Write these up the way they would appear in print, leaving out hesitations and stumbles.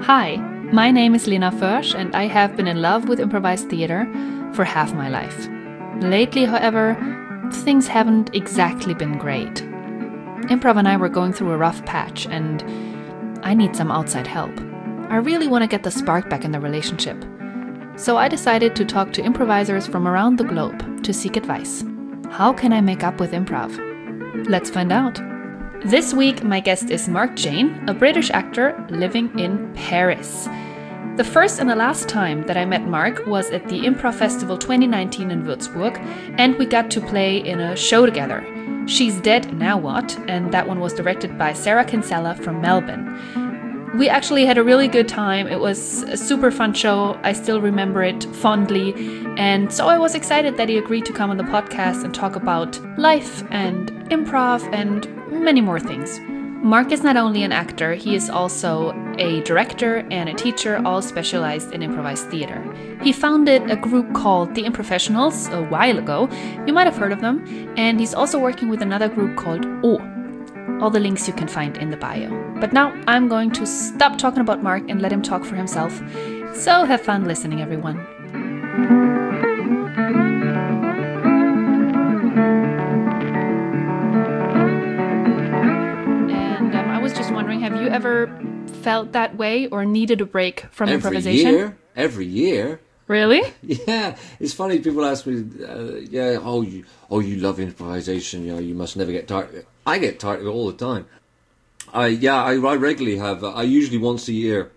Hi, my name is Lena Försch and I have been in love with improvised theater for half my life. Lately, however, things haven't exactly been great. Improv and I were going through a rough patch and I need some outside help. I really want to get the spark back in the relationship. So I decided to talk to improvisers from around the globe to seek advice. How can I make up with improv? Let's find out. This week, my guest is Mark Jane, a British actor living in Paris. The first and the last time that I met Mark was at the Improv Festival 2019 in Würzburg, and we got to play in a show together. She's Dead, Now What? And that one was directed by Sarah Kinsella from Melbourne. We actually had a really good time. It was a super fun show. I still remember it fondly. And so I was excited that he agreed to come on the podcast and talk about life and improv and many more things. Mark is not only an actor, he is also a director and a teacher, all specialized in improvised theater. He founded a group called The Improfessionals a while ago. You might have heard of them. And he's also working with another group called O. All the links you can find in the bio. But now I'm going to stop talking about Mark and let him talk for himself. So have fun listening, everyone. And I was just wondering, have you ever felt that way or needed a break from improvisation? Every year. Really? Yeah, it's funny. People ask me, you love improvisation. You must never get tired. I get tired of it all the time. I regularly have. I usually once a year,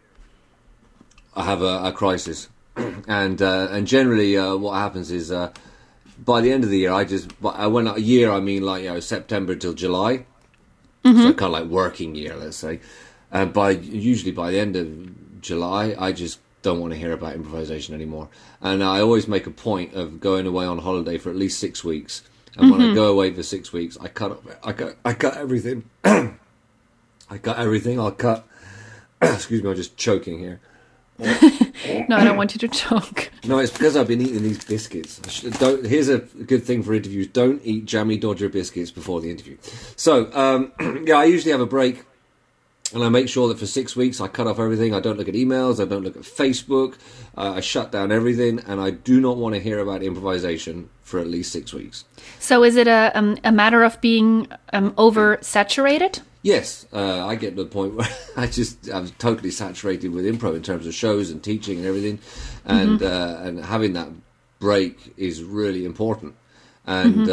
I have a crisis, and generally what happens is by the end of the year, when a year I mean like September till July, so kind of like working year, let's say. And usually by the end of July, I just don't want to hear about improvisation anymore. And I always make a point of going away on holiday for at least 6 weeks. And when I go away for 6 weeks, I cut everything. I cut everything. I'll cut. Excuse me, I'm just choking here. No, I don't want you to choke. No, it's because I've been eating these biscuits. Here's a good thing for interviews: don't eat Jammy Dodger biscuits before the interview. So, I usually have a break. And I make sure that for 6 weeks I cut off everything. I don't look at emails. I don't look at Facebook. I shut down everything. And I do not want to hear about improvisation for at least 6 weeks. So is it a matter of being oversaturated? Yes. I get to the point where I'm totally saturated with improv in terms of shows and teaching and everything. And having that break is really important. And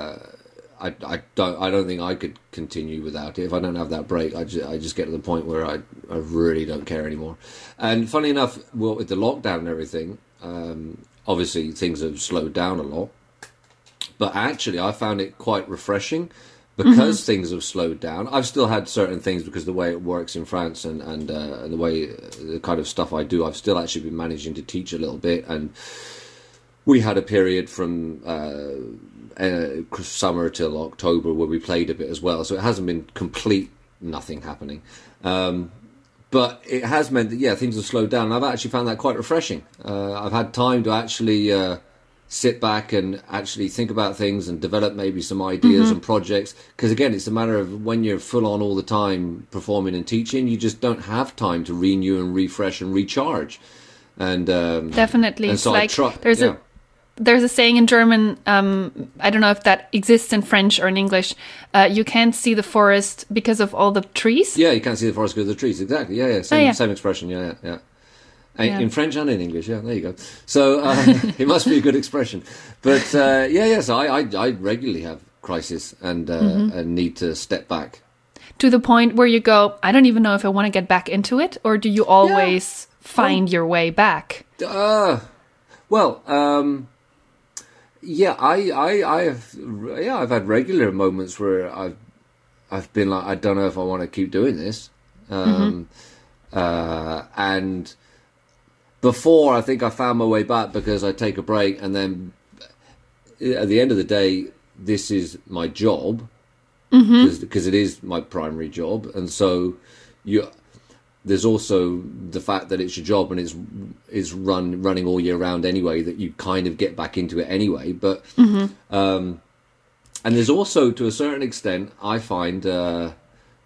I don't think I could continue without it. If I don't have that break, I just get to the point where I really don't care anymore. And funny enough, with the lockdown and everything, obviously things have slowed down a lot. But actually, I found it quite refreshing because things have slowed down. I've still had certain things because the way it works in France and the way the kind of stuff I do, I've still actually been managing to teach a little bit. And we had a period from summer till October where we played a bit as well, so it hasn't been complete nothing happening, but it has meant that things have slowed down, and I've actually found that quite refreshing. I've had time to actually sit back and actually think about things and develop maybe some ideas and projects, because again, it's a matter of when you're full on all the time performing and teaching, you just don't have time to renew and refresh and recharge. And definitely, and so it's like there's a saying in German, I don't know if that exists in French or in English, you can't see the forest because of all the trees. Yeah, you can't see the forest because of the trees, exactly. Yeah. Same expression, yeah. In French and in English, yeah, there you go. So it must be a good expression. But so I regularly have crisis and need to step back. To the point where you go, I don't even know if I want to get back into it, or do you always find your way back? I've had regular moments where I've been like, I don't know if I want to keep doing this. And before, I think I found my way back because I take a break, and then at the end of the day, this is my job because it is my primary job, and so there's also the fact that it's your job and it's running all year round anyway, that you kind of get back into it anyway. But and there's also, to a certain extent, I find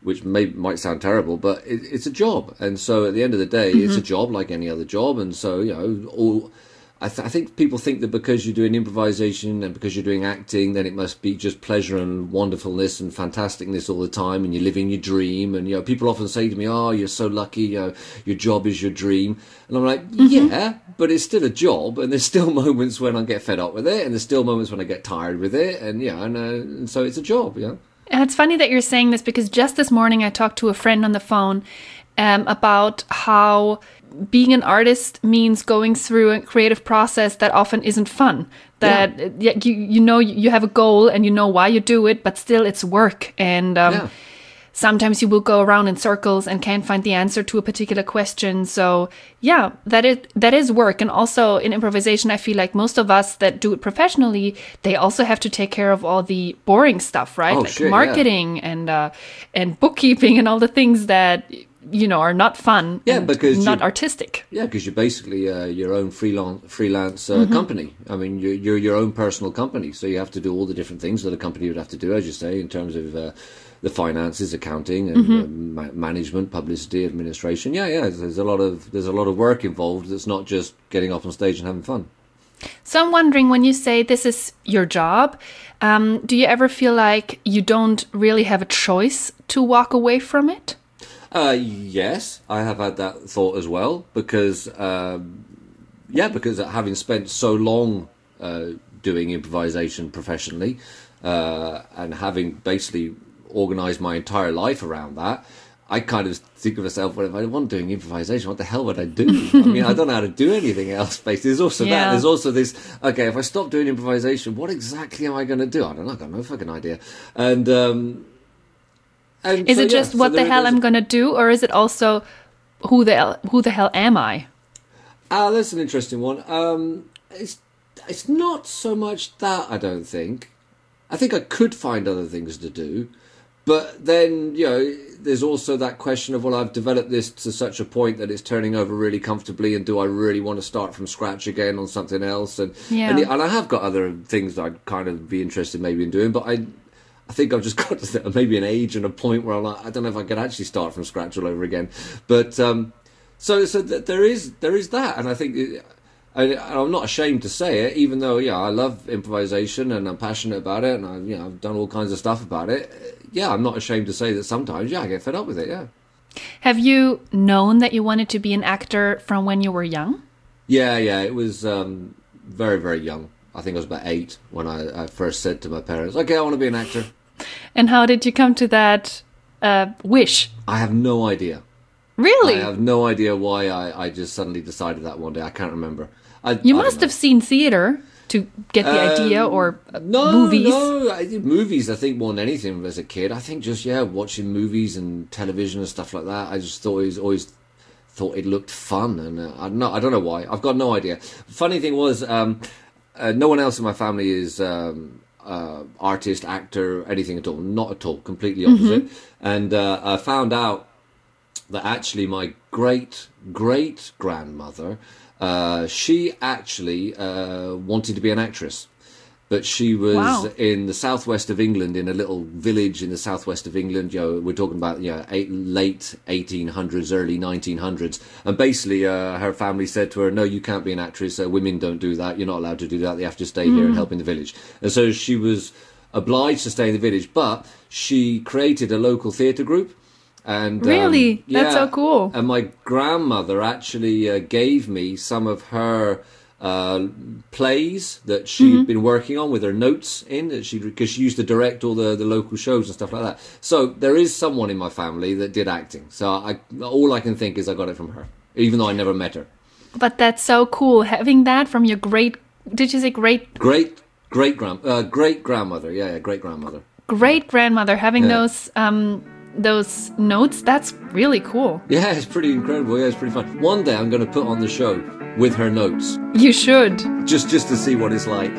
which might sound terrible, but it's a job. And so at the end of the day, it's a job like any other job. And so, I think people think that because you're doing improvisation and because you're doing acting, then it must be just pleasure and wonderfulness and fantasticness all the time, and you're living your dream. And people often say to me, "Oh, you're so lucky. Your job is your dream." And I'm like, "Yeah, but it's still a job, and there's still moments when I get fed up with it, and there's still moments when I get tired with it, and so it's a job, yeah." And it's funny that you're saying this, because just this morning I talked to a friend on the phone about how being an artist means going through a creative process that often isn't fun. That you have a goal and you know why you do it, but still it's work. And sometimes you will go around in circles and can't find the answer to a particular question. So yeah, that is work. And also in improvisation, I feel like most of us that do it professionally, they also have to take care of all the boring stuff, right? Oh, like shit, marketing and bookkeeping and all the things that are not fun, because not artistic. Yeah, because you're basically your own freelance company. I mean, you're your own personal company, so you have to do all the different things that a company would have to do, as you say, in terms of the finances, accounting, and management, publicity, administration. Yeah. There's a lot of work involved. It's not just getting up on stage and having fun. So I'm wondering, when you say this is your job, do you ever feel like you don't really have a choice to walk away from it? Yes, I have had that thought as well, because having spent so long doing improvisation professionally, and having basically organised my entire life around that, I kind of think of myself, well, if I wasn't doing improvisation, what the hell would I do? I mean, I don't know how to do anything else, basically. There's also that. There's also this, okay, if I stop doing improvisation, what exactly am I going to do? I don't know, I've got no fucking idea. And is it just what the hell I'm going to do, or is it also who the hell am I? That's an interesting one. It's not so much that, I don't think. I think I could find other things to do. But then, there's also that question of, well, I've developed this to such a point that it's turning over really comfortably, and do I really want to start from scratch again on something else? And I have got other things that I'd kind of be interested maybe in doing, but I think I've just got to maybe an age and a point where I'm like, I don't know if I could actually start from scratch all over again. But so there is that, and I think I'm not ashamed to say it, even though I love improvisation and I'm passionate about it, and I've done all kinds of stuff about it. I'm not ashamed to say that sometimes I get fed up with it. Yeah. Have you known that you wanted to be an actor from when you were young? Yeah. It was very, very young. I think I was about 8 when I first said to my parents, okay, I want to be an actor. And how did you come to that wish? I have no idea. Really? I have no idea why I just suddenly decided that one day. I can't remember. You must have seen theatre to get the idea, or movies? No, I did movies, I think, more than anything as a kid. I think just, watching movies and television and stuff like that. I just always thought it looked fun. And I don't know why. I've got no idea. Funny thing was, no one else in my family is artist, actor, anything at all. Not at all. Completely opposite. And I found out that actually my great-great-grandmother, she actually wanted to be an actress. But she was in the southwest of England, in a little village in the southwest of England. We're talking about late 1800s, early 1900s. And basically, her family said to her, "No, you can't be an actress. Women don't do that. You're not allowed to do that. They have to stay here and help in the village." And so she was obliged to stay in the village. But she created a local theatre group. And really, that's so cool. And my grandmother actually gave me some of her plays that she'd been working on with her notes in, because she used to direct all the local shows and stuff like that. So there is someone in my family that did acting. So all I can think is I got it from her, even though I never met her. But that's so cool, having that from your did you say great grandmother? Great grandmother, great grandmother, having those notes. That's really cool. Yeah, it's pretty incredible. Yeah, it's pretty fun. One day I'm going to put on the show with her notes. You should. Just to see what it's like.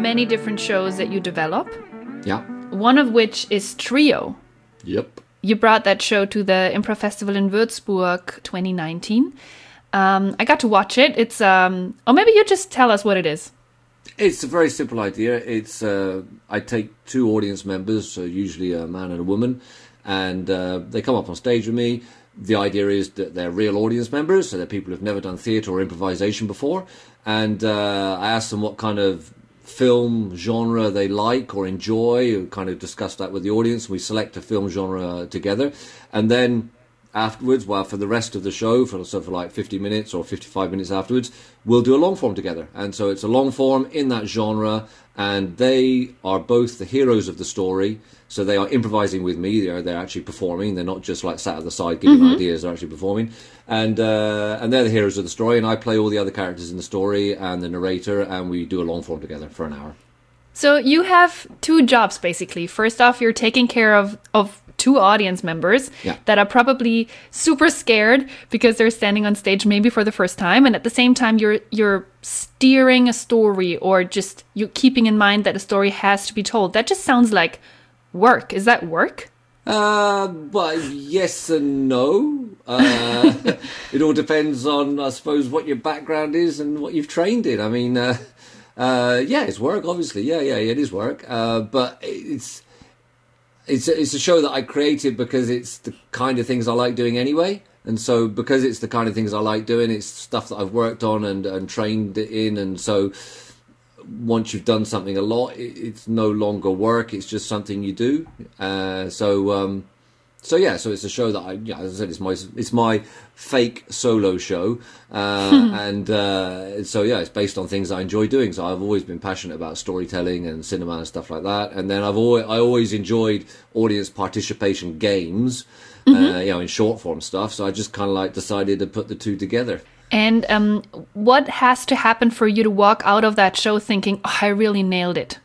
many different shows that you develop. Yeah. One of which is Trio. Yep. You brought that show to the Improv Festival in Würzburg 2019. I got to watch it. It's or maybe you just tell us what it is. It's a very simple idea. It's I take two audience members, so usually a man and a woman, and they come up on stage with me. The idea is that they're real audience members, so they're people who've never done theatre or improvisation before. And I ask them what kind of film genre they like or enjoy, kind of discuss that with the audience. We select a film genre together, and then afterwards, well, for the rest of the show, for like 50 minutes or 55 minutes afterwards, we'll do a long form together. And so it's a long form in that genre, and they are both the heroes of the story. So they are improvising with me. They're actually performing. They're not just like sat at the side giving ideas. They're actually performing, and they're the heroes of the story. And I play all the other characters in the story and the narrator, and we do a long form together for an hour. So you have two jobs basically. First off, you're taking care of two audience members that are probably super scared because they're standing on stage maybe for the first time, and at the same time you're steering a story, or just you keeping in mind that a story has to be told. That just sounds like work. Is that work? Well, yes and no. It all depends on, I suppose, what your background is and what you've trained in. I mean, yeah, it's work, obviously. Yeah, it is work. But it's a show that I created because it's the kind of things I like doing anyway. And so because it's the kind of things I like doing, it's stuff that I've worked on and trained in. And so once you've done something a lot, it's no longer work. It's just something you do. So it's a show that as I said, it's my fake solo show, and so it's based on things I enjoy doing. So I've always been passionate about storytelling and cinema and stuff like that. And then I always enjoyed audience participation games, in short form stuff. So I just kind of like decided to put the two together. And what has to happen for you to walk out of that show thinking, oh, I really nailed it?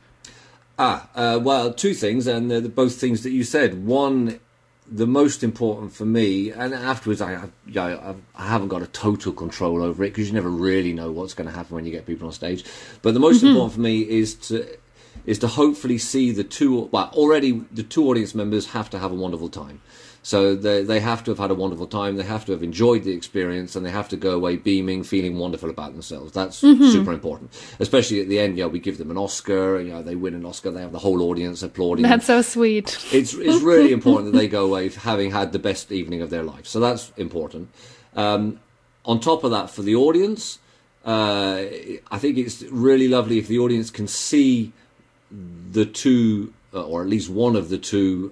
Well, two things, and they're both things that you said. One, the most important for me, and afterwards I haven't got a total control over it because you never really know what's going to happen when you get people on stage. But the most important for me is to hopefully see the two audience members have to have a wonderful time. So they have to have had a wonderful time, they have to have enjoyed the experience, and they have to go away beaming, feeling wonderful about themselves. That's super important. Especially at the end, we give them an Oscar, they win an Oscar, they have the whole audience applauding. That's so sweet. It's really important that they go away having had the best evening of their life. So that's important. On top of that, for the audience, I think it's really lovely if the audience can see the two, or at least one of the two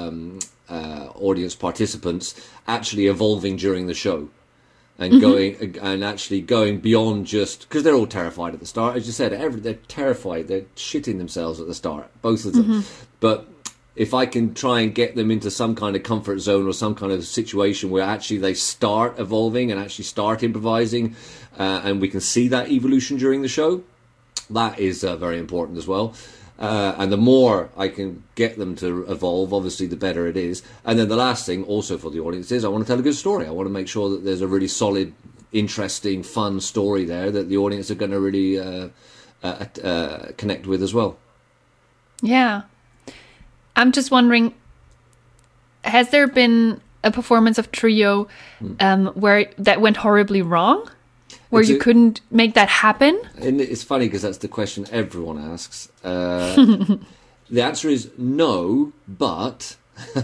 audience participants actually evolving during the show and going beyond just because they're all terrified at the start. As you said, they're terrified, they're shitting themselves at the start, both of them. But if I can try and get them into some kind of comfort zone or some kind of situation where actually they start evolving and actually start improvising, and we can see that evolution during the show, that is very important as well. And the more I can get them to evolve, obviously, the better it is. And then the last thing, also for the audience, is I want to tell a good story. I want to make sure that there's a really solid, interesting, fun story there that the audience are going to really connect with as well. Yeah. I'm just wondering, has there been a performance of Trio where that went horribly wrong? Where you couldn't make that happen? And it's funny because that's the question everyone asks. The answer is no, but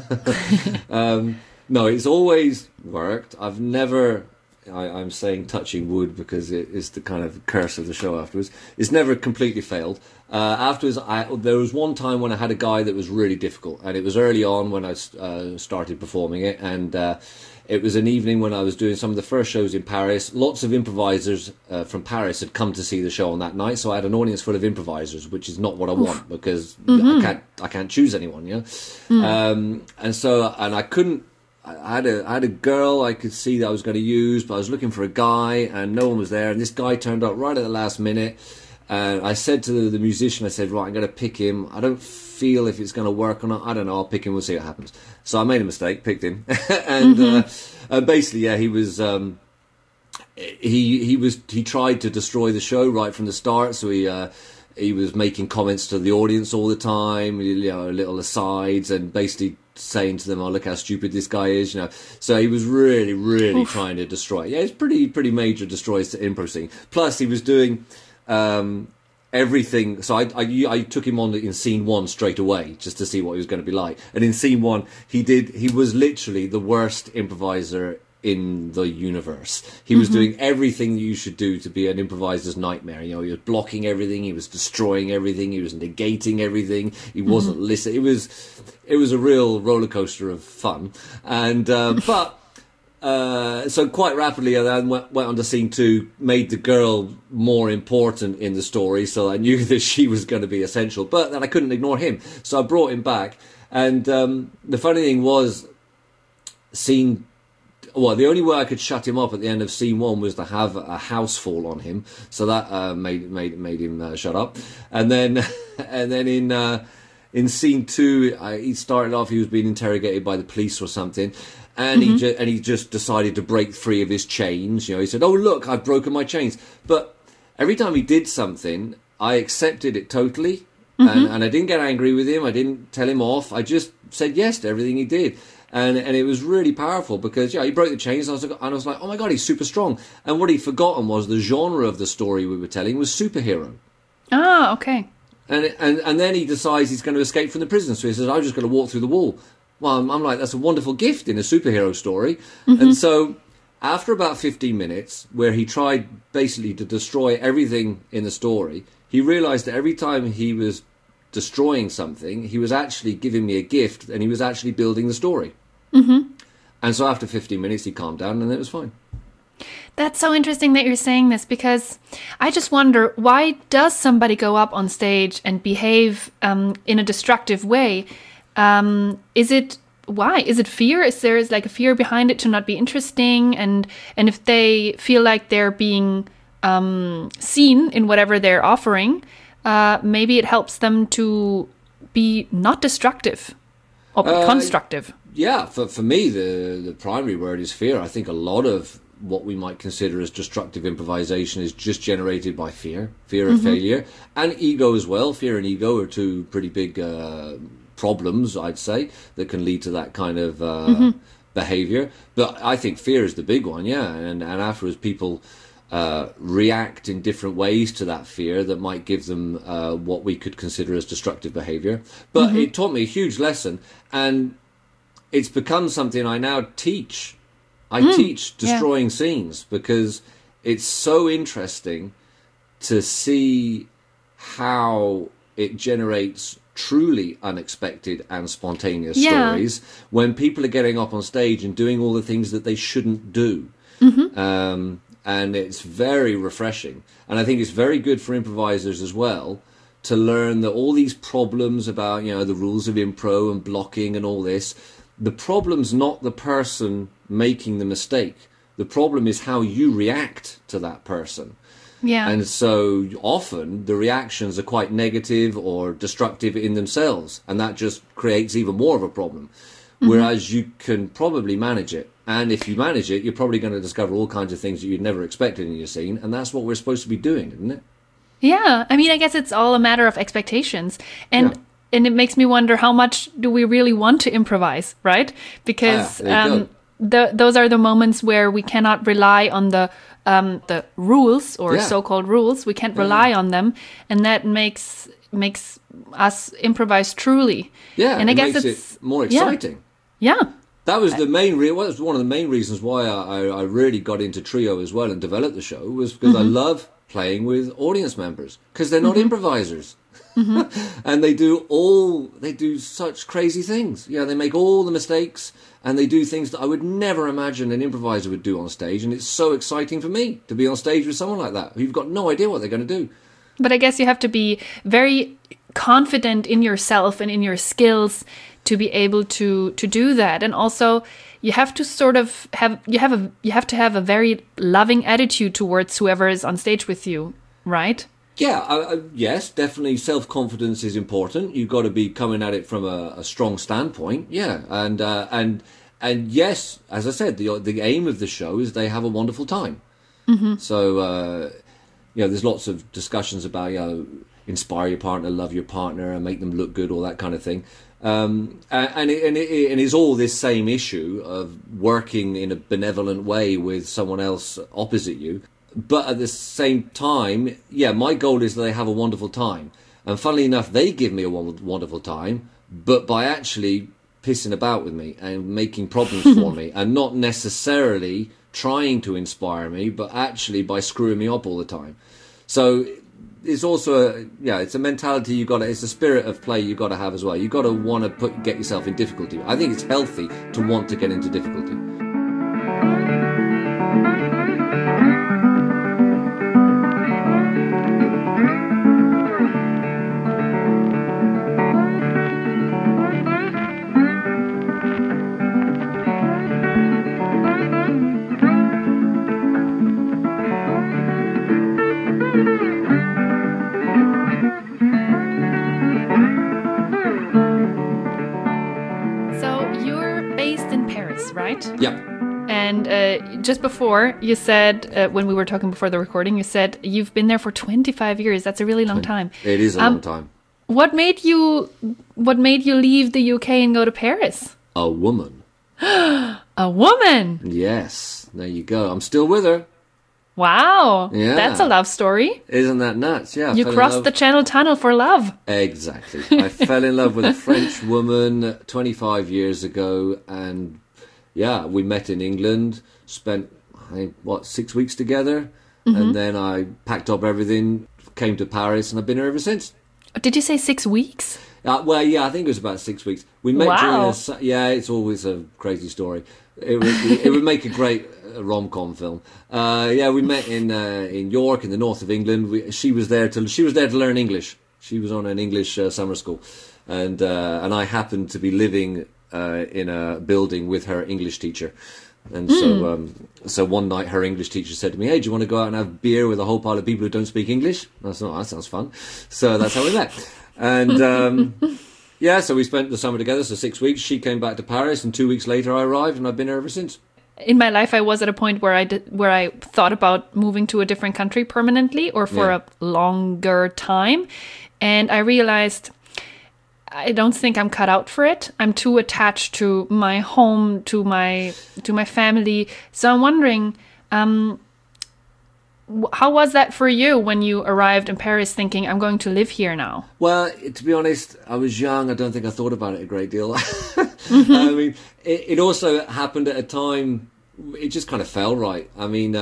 no, it's always worked. I've never, I'm saying touching wood because it is the kind of curse of the show afterwards. It's never completely failed. Afterwards, there was one time when I had a guy that was really difficult, and it was early on when I started performing it, and it was an evening when I was doing some of the first shows in Paris. Lots of improvisers from Paris had come to see the show on that night, so I had an audience full of improvisers, which is not what I want because I can't choose anyone, and I couldn't. I had a girl I could see that I was going to use, but I was looking for a guy, and no one was there. And this guy turned up right at the last minute. And I said to the musician, I said, right, I'm going to pick him. I don't feel if it's going to work or not. I don't know. I'll pick him. We'll see what happens. So I made a mistake, picked him. And basically, he was... he tried to destroy the show right from the start. So he was making comments to the audience all the time, little asides, and basically saying to them, "Oh, look how stupid this guy is," So he was really, really trying to destroy. Yeah, it's pretty major destroys the improv scene. Plus, he was doing everything. So I took him on in scene 1 straight away just to see what he was going to be like. And in scene 1, he was literally the worst improviser in the universe. He was doing everything you should do to be an improviser's nightmare. He was blocking everything, he was destroying everything, he was negating everything, he wasn't listening. It was a real roller coaster of fun. And so quite rapidly I then went on to scene 2, made the girl more important in the story, so I knew that she was going to be essential, but then I couldn't ignore him, so I brought him back. And the funny thing was, the only way I could shut him up at the end of scene 1 was to have a house fall on him, so that made him shut up. And then in scene 2, he started off, he was being interrogated by the police or something, and he just decided to break free of his chains. He said, "Oh look, I've broken my chains." But every time he did something, I accepted it totally, and I didn't get angry with him. I didn't tell him off. I just said yes to everything he did. And it was really powerful because, he broke the chains, and I was like, oh my God, he's super strong. And what he'd forgotten was the genre of the story we were telling was superhero. Ah, okay. And then he decides he's going to escape from the prison. So he says, I'm just going to walk through the wall. Well, I'm like, that's a wonderful gift in a superhero story. And so after about 15 minutes, where he tried basically to destroy everything in the story, he realized that every time he was destroying something, he was actually giving me a gift, and he was actually building the story. And so after 15 minutes, he calmed down, and it was fine. That's so interesting that you're saying this, because I just wonder, why does somebody go up on stage and behave in a destructive way? Why? Is it fear? Is there like a fear behind it to not be interesting? And if they feel like they're being seen in whatever they're offering, maybe it helps them to be not destructive or constructive. Yeah, for me, the primary word is fear. I think a lot of what we might consider as destructive improvisation is just generated by fear of failure, and ego as well. Fear and ego are two pretty big problems, I'd say, that can lead to that kind of behavior. But I think fear is the big one, and afterwards people react in different ways to that fear that might give them what we could consider as destructive behavior. But it taught me a huge lesson, and it's become something I now teach. I teach destroying scenes because it's so interesting to see how it generates truly unexpected and spontaneous stories when people are getting up on stage and doing all the things that they shouldn't do. And it's very refreshing. And I think it's very good for improvisers as well to learn that all these problems about, the rules of impro and blocking and all this, the problem's not the person making the mistake. The problem is how you react to that person. Yeah. And so often the reactions are quite negative or destructive in themselves, and that just creates even more of a problem. Whereas you can probably manage it. And if you manage it, you're probably going to discover all kinds of things that you'd never expected in your scene, and that's what we're supposed to be doing, isn't it? Yeah. I mean, I guess it's all a matter of expectations. And it makes me wonder, how much do we really want to improvise, right? Because those are the moments where we cannot rely on the rules or so-called rules. We can't rely on them, and that makes us improvise truly. Yeah, and I guess makes it more exciting. Yeah. That was was one of the main reasons why I really got into Trio as well and developed the show, was because I love playing with audience members, because they're not improvisers. And they do such crazy things. They make all the mistakes, and they do things that I would never imagine an improviser would do on stage, and it's so exciting for me to be on stage with someone like that who've got no idea what they're going to do. But I guess you have to be very confident in yourself and in your skills to be able to do that. And also you have to sort of have to have a very loving attitude towards whoever is on stage with you, right? Yeah, yes, definitely self-confidence is important. You've got to be coming at it from a strong standpoint. Yeah, and yes, as I said, the aim of the show is they have a wonderful time. So, there's lots of discussions about, inspire your partner, love your partner, and make them look good, all that kind of thing. And it's all this same issue of working in a benevolent way with someone else opposite you. But at the same time, yeah, my goal is that they have a wonderful time. And funnily enough, they give me a wonderful time, but by actually pissing about with me and making problems for me, and not necessarily trying to inspire me, but actually by screwing me up all the time. So it's also it's a mentality it's a spirit of play you got to have as well. You got to want to get yourself in difficulty. I think it's healthy to want to get into difficulty. Right? Yeah. And just before, you said, when we were talking before the recording, you said you've been there for 25 years. That's a really long time. It is a long time. What made you leave the UK and go to Paris? A woman. A woman? Yes. There you go. I'm still with her. Wow. Yeah. That's a love story. Isn't that nuts? Yeah. You crossed the Channel Tunnel for love. Exactly. I fell in love with a French woman 25 years ago, and yeah, we met in England, spent, 6 weeks together, and then I packed up everything, came to Paris, and I've been here ever since. Did you say 6 weeks? Well, yeah, I think it was about 6 weeks. We met during it's always a crazy story. It would make a great rom-com film. We met in York, in the north of England. She was there to learn English. She was on an English summer school, and I happened to be living in a building with her English teacher. And so one night her English teacher said to me, "Hey, do you want to go out and have beer with a whole pile of people who don't speak English?" I said, "Oh, that sounds fun." So that's how we met. And so we spent the summer together, so 6 weeks. She came back to Paris, and 2 weeks later I arrived, and I've been here ever since. In my life, I was at a point where I thought about moving to a different country permanently or for a longer time. And I realized I don't think I'm cut out for it. I'm too attached to my home, to my family. So I'm wondering, how was that for you when you arrived in Paris thinking, I'm going to live here now? Well, to be honest, I was young. I don't think I thought about it a great deal. I mean, it also happened at a time, it just kind of fell right. I mean,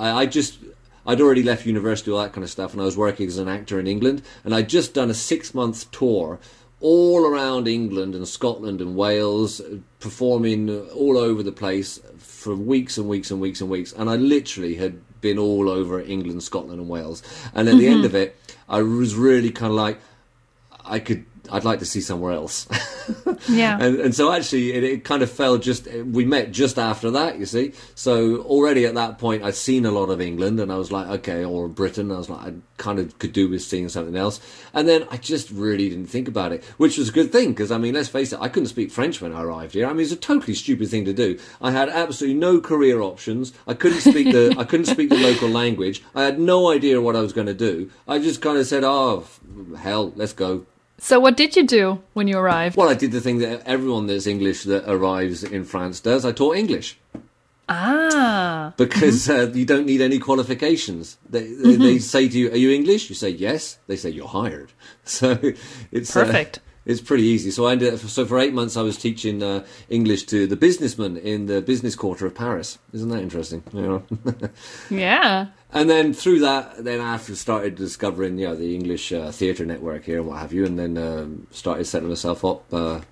I'd already left university, all that kind of stuff, and I was working as an actor in England, and I'd just done a 6-month tour all around England and Scotland and Wales, performing all over the place for weeks and weeks and weeks and weeks. And I literally had been all over England, Scotland and Wales. And at the end of it, I was really kind of like, I'd like to see somewhere else. Yeah. And so actually it kind of fell we met just after that, you see. So already at that point I'd seen a lot of England, and I was like, okay, or Britain. I was like, I kind of could do with seeing something else. And then I just really didn't think about it, which was a good thing, because I mean, let's face it, I couldn't speak French when I arrived here. I mean, it's a totally stupid thing to do. I had absolutely no career options. I couldn't speak the local language. I had no idea what I was going to do. I just kind of said, oh, hell, let's go. So what did you do when you arrived? Well, I did the thing that everyone that's English that arrives in France does. I taught English. Ah. Because you don't need any qualifications. They say to you, "Are you English?" You say, "Yes." They say, "You're hired." So it's perfect. It's pretty easy. So for 8 months I was teaching English to the businessmen in the business quarter of Paris. Isn't that interesting? Yeah. And then through that, then I started discovering, the English theatre network here and what have you, and then started setting myself up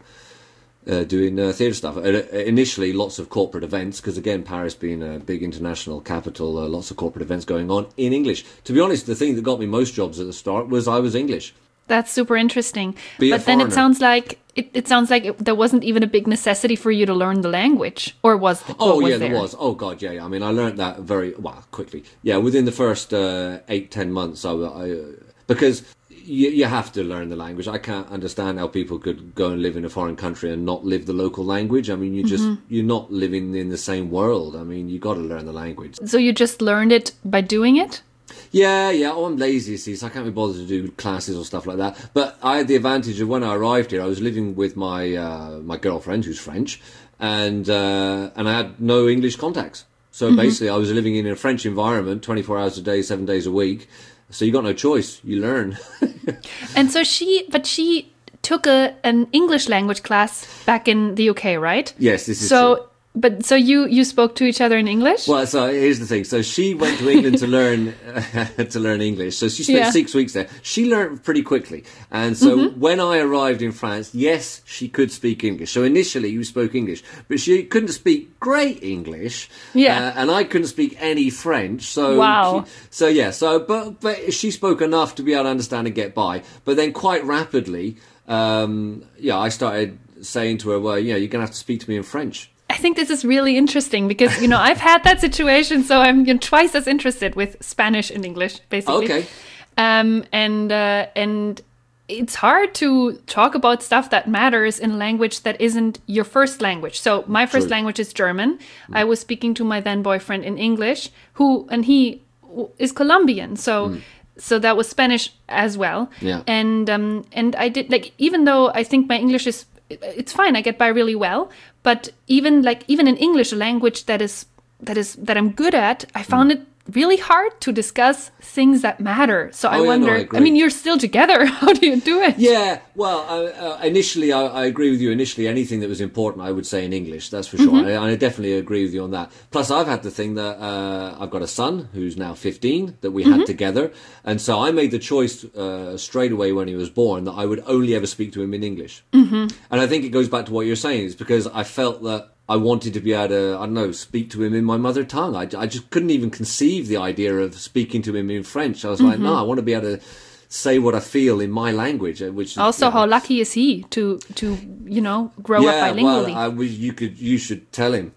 doing theatre stuff. Initially, lots of corporate events, because again, Paris being a big international capital, lots of corporate events going on in English. To be honest, the thing that got me most jobs at the start was I was English. That's super interesting. But then it sounds like there wasn't even a big necessity for you to learn the language, or was there? There was. Oh god, yeah. I mean, I learned that very quickly. Yeah, within the first 8-10 months, because you have to learn the language. I can't understand how people could go and live in a foreign country and not live the local language. I mean, you're not living in the same world. I mean, you got to learn the language. So you just learned it by doing it? Yeah. Oh, I'm lazy, you see, so I can't be bothered to do classes or stuff like that. But I had the advantage of when I arrived here, I was living with my girlfriend, who's French, and I had no English contacts. So basically, I was living in a French environment, 24 hours a day, 7 days a week. So you got no choice. You learn. And so she took an English language class back in the UK, right? Yes, this is true. But so you spoke to each other in English? Well, so here's the thing. So she went to England to learn English. So she spent 6 weeks there. She learned pretty quickly. And so when I arrived in France, yes, she could speak English. So initially you spoke English, but she couldn't speak great English. Yeah. And I couldn't speak any French. So wow. But she spoke enough to be able to understand and get by. But then quite rapidly, I started saying to her, well, you're going to have to speak to me in French. I think this is really interesting because, I've had that situation, so I'm twice as interested with Spanish and English, basically. Okay. And it's hard to talk about stuff that matters in a language that isn't your first language. So my first language is German. I was speaking to my then boyfriend in English, he is Colombian. So that was Spanish as well. Yeah. And I did, even though I think my English it's fine, I get by really well. But even in English, a language that I'm good at, I found it really hard to discuss things that matter. So I wonder, I mean, you're still together. How do you do it? Yeah, well, initially, I agree with you. Initially, anything that was important, I would say in English, that's for sure. I definitely agree with you on that. Plus, I've had the thing that I've got a son who's now 15 that we had together. And so I made the choice straight away when he was born that I would only ever speak to him in English. And I think it goes back to what you're saying. It's because I felt that I wanted to be able to, I don't know, speak to him in my mother tongue. I just couldn't even conceive the idea of speaking to him in French. I was like, no, I want to be able to say what I feel in my language. Which also, how lucky is he to grow up bilingually? Well, you should tell him.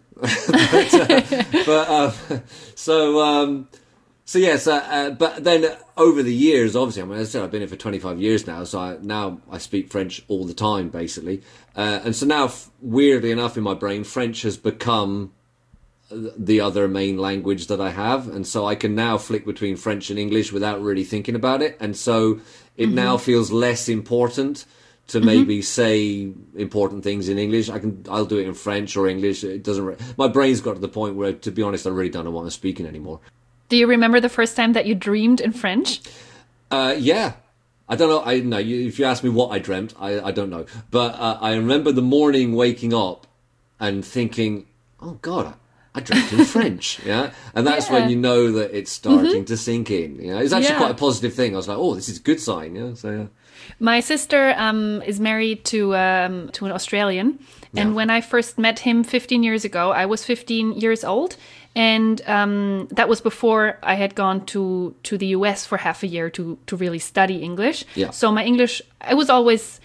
But then over the years, obviously, I mean, as I said, I've been here for 25 years now, so now I speak French all the time, basically. And so now, weirdly enough, in my brain, French has become the other main language that I have. And so I can now flick between French and English without really thinking about it. And so it now feels less important to maybe say important things in English. I'll do it in French or English. It doesn't. My brain's got to the point where, to be honest, I really don't know what I'm speaking anymore. Do you remember the first time that you dreamed in French? Yeah. I don't know. If you ask me what I dreamt, I don't know. But I remember the morning waking up and thinking, oh, God, I dreamt in French. Yeah. And that's when you know that it's starting to sink in. You know? It's actually quite a positive thing. I was like, oh, this is a good sign. Yeah. So, yeah. My sister is married to an Australian. And when I first met him 15 years ago, I was 15 years old. And that was before I had gone to the US for half a year to really study English. Yeah. So my English, it was always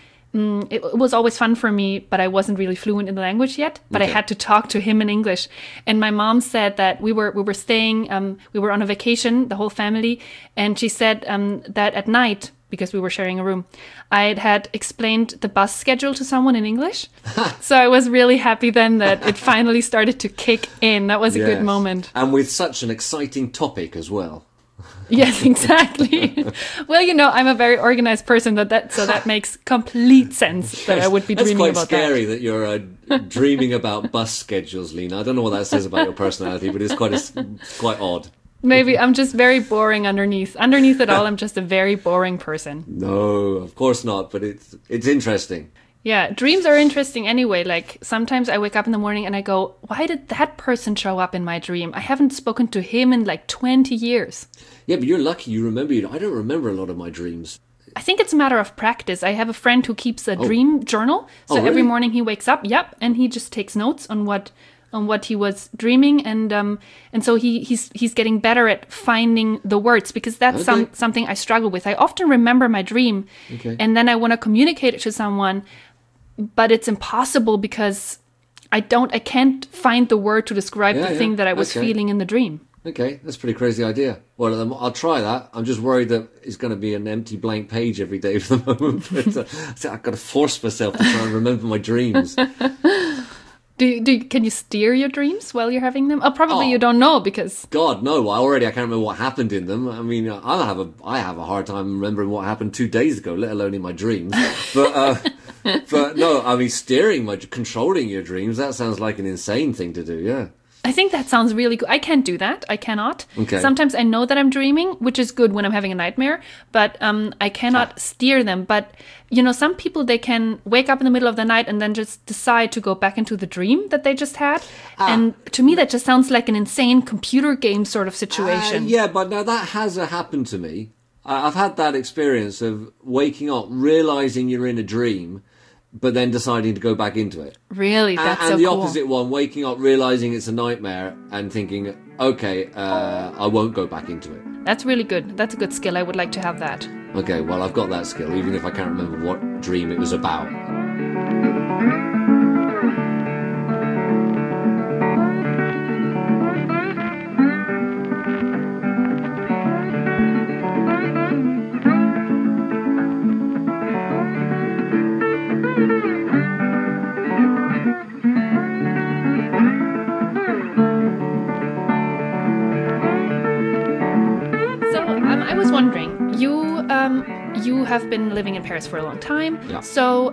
fun for me, but I wasn't really fluent in the language yet. But I had to talk to him in English. And my mom said that we were staying, we were on a vacation, the whole family. And she said that at night, because we were sharing a room, I had explained the bus schedule to someone in English. So I was really happy then that it finally started to kick in. That was a good moment. And with such an exciting topic as well. Yes, exactly. Well, I'm a very organized person, so that makes complete sense that I would be dreaming about that. It's quite scary that you're dreaming about bus schedules, Lena. I don't know what that says about your personality, but it's quite odd. Maybe I'm just very boring underneath. Underneath it all, I'm just a very boring person. No, of course not, but it's interesting. Yeah, dreams are interesting anyway. Like, sometimes I wake up in the morning and I go, why did that person show up in my dream? I haven't spoken to him in like 20 years. Yeah, but you're lucky you remember it. I don't remember a lot of my dreams. I think it's a matter of practice. I have a friend who keeps a dream journal. So every morning he wakes up, and he just takes notes on what he was dreaming, and so he's getting better at finding the words, because that's something I struggle with. I often remember my dream, and then I want to communicate it to someone, but it's impossible because I can't find the word to describe the thing that I was feeling in the dream. Okay, that's a pretty crazy idea. Well, I'll try that. I'm just worried that it's going to be an empty blank page every day for the moment. But I've got to force myself to try and remember my dreams. Can you steer your dreams while you're having them? Oh, probably you don't know because... God, no. I can't remember what happened in them. I mean, I have a hard time remembering what happened 2 days ago, let alone in my dreams. But no, I mean, controlling your dreams, that sounds like an insane thing to do, yeah. I think that sounds really good. I can't do that. I cannot. Okay. Sometimes I know that I'm dreaming, which is good when I'm having a nightmare, but I cannot steer them. But, some people, they can wake up in the middle of the night and then just decide to go back into the dream that they just had. And to me, that just sounds like an insane computer game sort of situation. Yeah, but now that has happened to me. I've had that experience of waking up, realising you're in a dream, but then deciding to go back into it. Really? That's so cool. And the opposite one, waking up, realising it's a nightmare and thinking, okay, I won't go back into it. That's really good. That's a good skill. I would like to have that. Okay, well, I've got that skill, even if I can't remember what dream it was about. I was wondering, you have been living in Paris for a long time. Yeah. So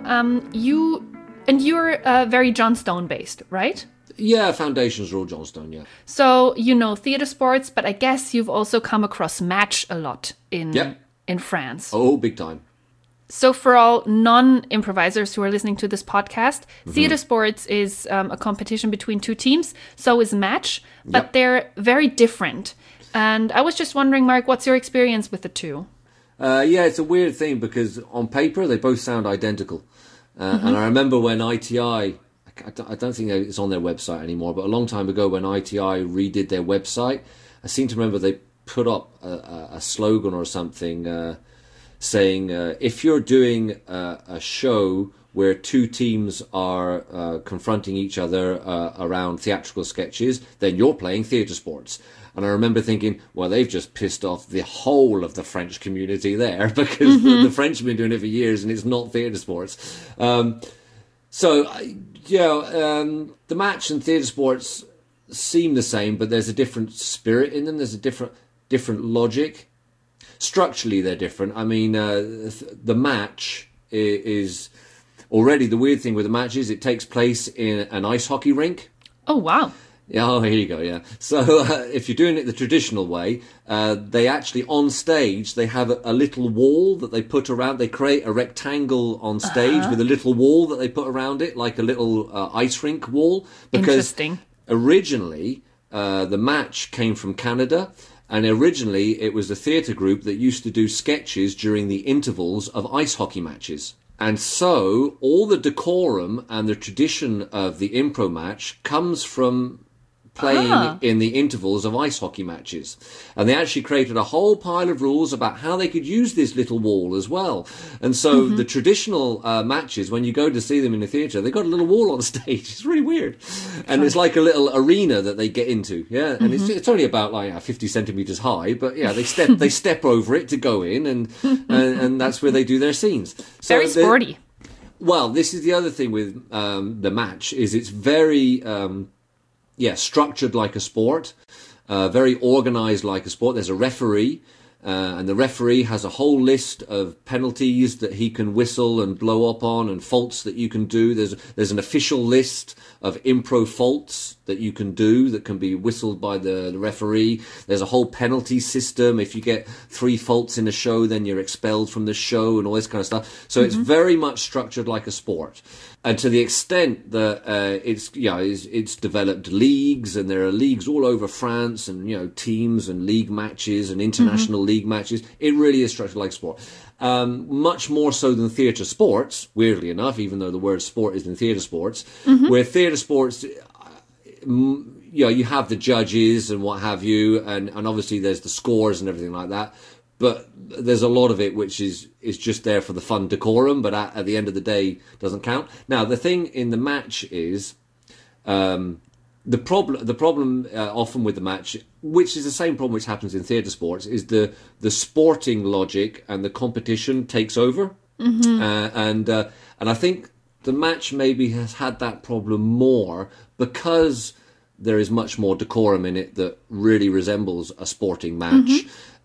you're very Johnstone based, right? Yeah, foundations are all Johnstone, yeah. So you know theatre sports, but I guess you've also come across match a lot in France. Oh, big time. So for all non-improvisers who are listening to this podcast, theatre sports is a competition between two teams. So is match, but they're very different. And I was just wondering, Mark, what's your experience with the two? Yeah, it's a weird thing because on paper they both sound identical. And I remember when ITI, I don't think it's on their website anymore, but a long time ago when ITI redid their website, I seem to remember they put up a slogan or something saying, if you're doing a show where two teams are confronting each other around theatrical sketches, then you're playing theatre sports. And I remember thinking, well, they've just pissed off the whole of the French community there because the French have been doing it for years and it's not theatre sports. The match and theatre sports seem the same, but there's a different spirit in them. There's a different logic. Structurally, they're different. I mean, the match is already the weird thing with the match is it takes place in an ice hockey rink. Oh, wow. Yeah, oh, here you go, yeah. So if you're doing it the traditional way, they actually, on stage, they have a little wall that they put around. They create a rectangle on stage with a little wall that they put around it, like a little ice rink wall. Because originally, the match came from Canada, and originally it was a theatre group that used to do sketches during the intervals of ice hockey matches. And so all the decorum and the tradition of the impro match comes from playing in the intervals of ice hockey matches. And they actually created a whole pile of rules about how they could use this little wall as well. And so the traditional matches, when you go to see them in the theatre, they've got a little wall on stage. It's really weird. And it's like a little arena that they get into. Yeah. And it's only about like 50 centimetres high, but yeah, they step over it to go in and that's where they do their scenes. So very sporty. Well, this is the other thing with the match is it's very... structured like a sport, very organised like a sport. There's a referee, and the referee has a whole list of penalties that he can whistle and blow up on and faults that you can do. There's an official list of impro faults that you can do that can be whistled by the referee. There's a whole penalty system. If you get 3 faults in a show, then you're expelled from the show and all this kind of stuff. So it's very much structured like a sport. And to the extent that it's developed leagues, and there are leagues all over France, and teams and league matches and international league matches. It really is structured like sport, much more so than theatre sports. Weirdly enough, even though the word sport is in theatre sports, where theatre sports, you have the judges and what have you, and obviously there's the scores and everything like that. But there's a lot of it which is just there for the fun decorum, but at the end of the day doesn't count. Now, the thing in the match is the problem often with the match, which is the same problem which happens in theatre sports, is the sporting logic and the competition takes over. And I think The match maybe has had that problem more because there is much more decorum in it that really resembles a sporting match.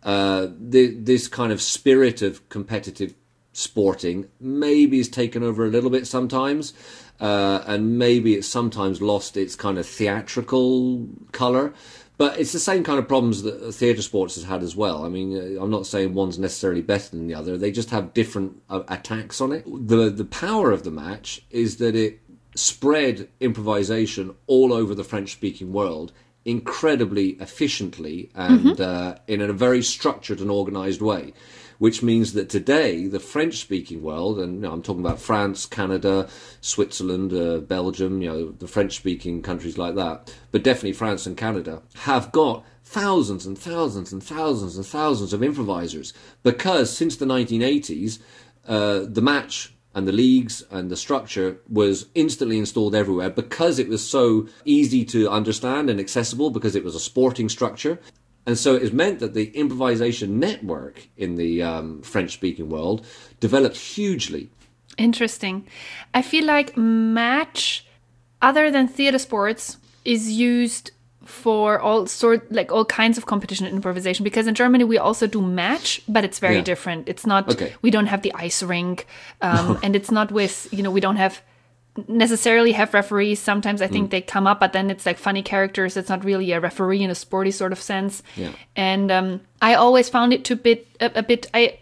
This kind of spirit of competitive sporting maybe is taken over a little bit sometimes, and maybe it's sometimes lost its kind of theatrical colour. But it's the same kind of problems that theatre sports has had as well. I mean, I'm not saying one's necessarily better than the other. They just have different attacks on it. The power of the match is that it spread improvisation all over the French-speaking world incredibly efficiently and in a very structured and organised way, which means that today the French-speaking world, and I'm talking about France, Canada, Switzerland, Belgium, the French-speaking countries like that, but definitely France and Canada, have got thousands and thousands and thousands and thousands of improvisers, because since the 1980s, the match and the leagues and the structure was instantly installed everywhere because it was so easy to understand and accessible, because it was a sporting structure. And so it has meant that the improvisation network in the French-speaking world developed hugely. Interesting. I feel like match, other than theatre sports, is used for all kinds of competition and improvisation, because in Germany we also do match, but it's very different. It's not, we don't have the ice rink, and it's not with, we don't have necessarily have referees. Sometimes I think they come up, but then it's like funny characters. It's not really a referee in a sporty sort of sense. And I always found it a bit. I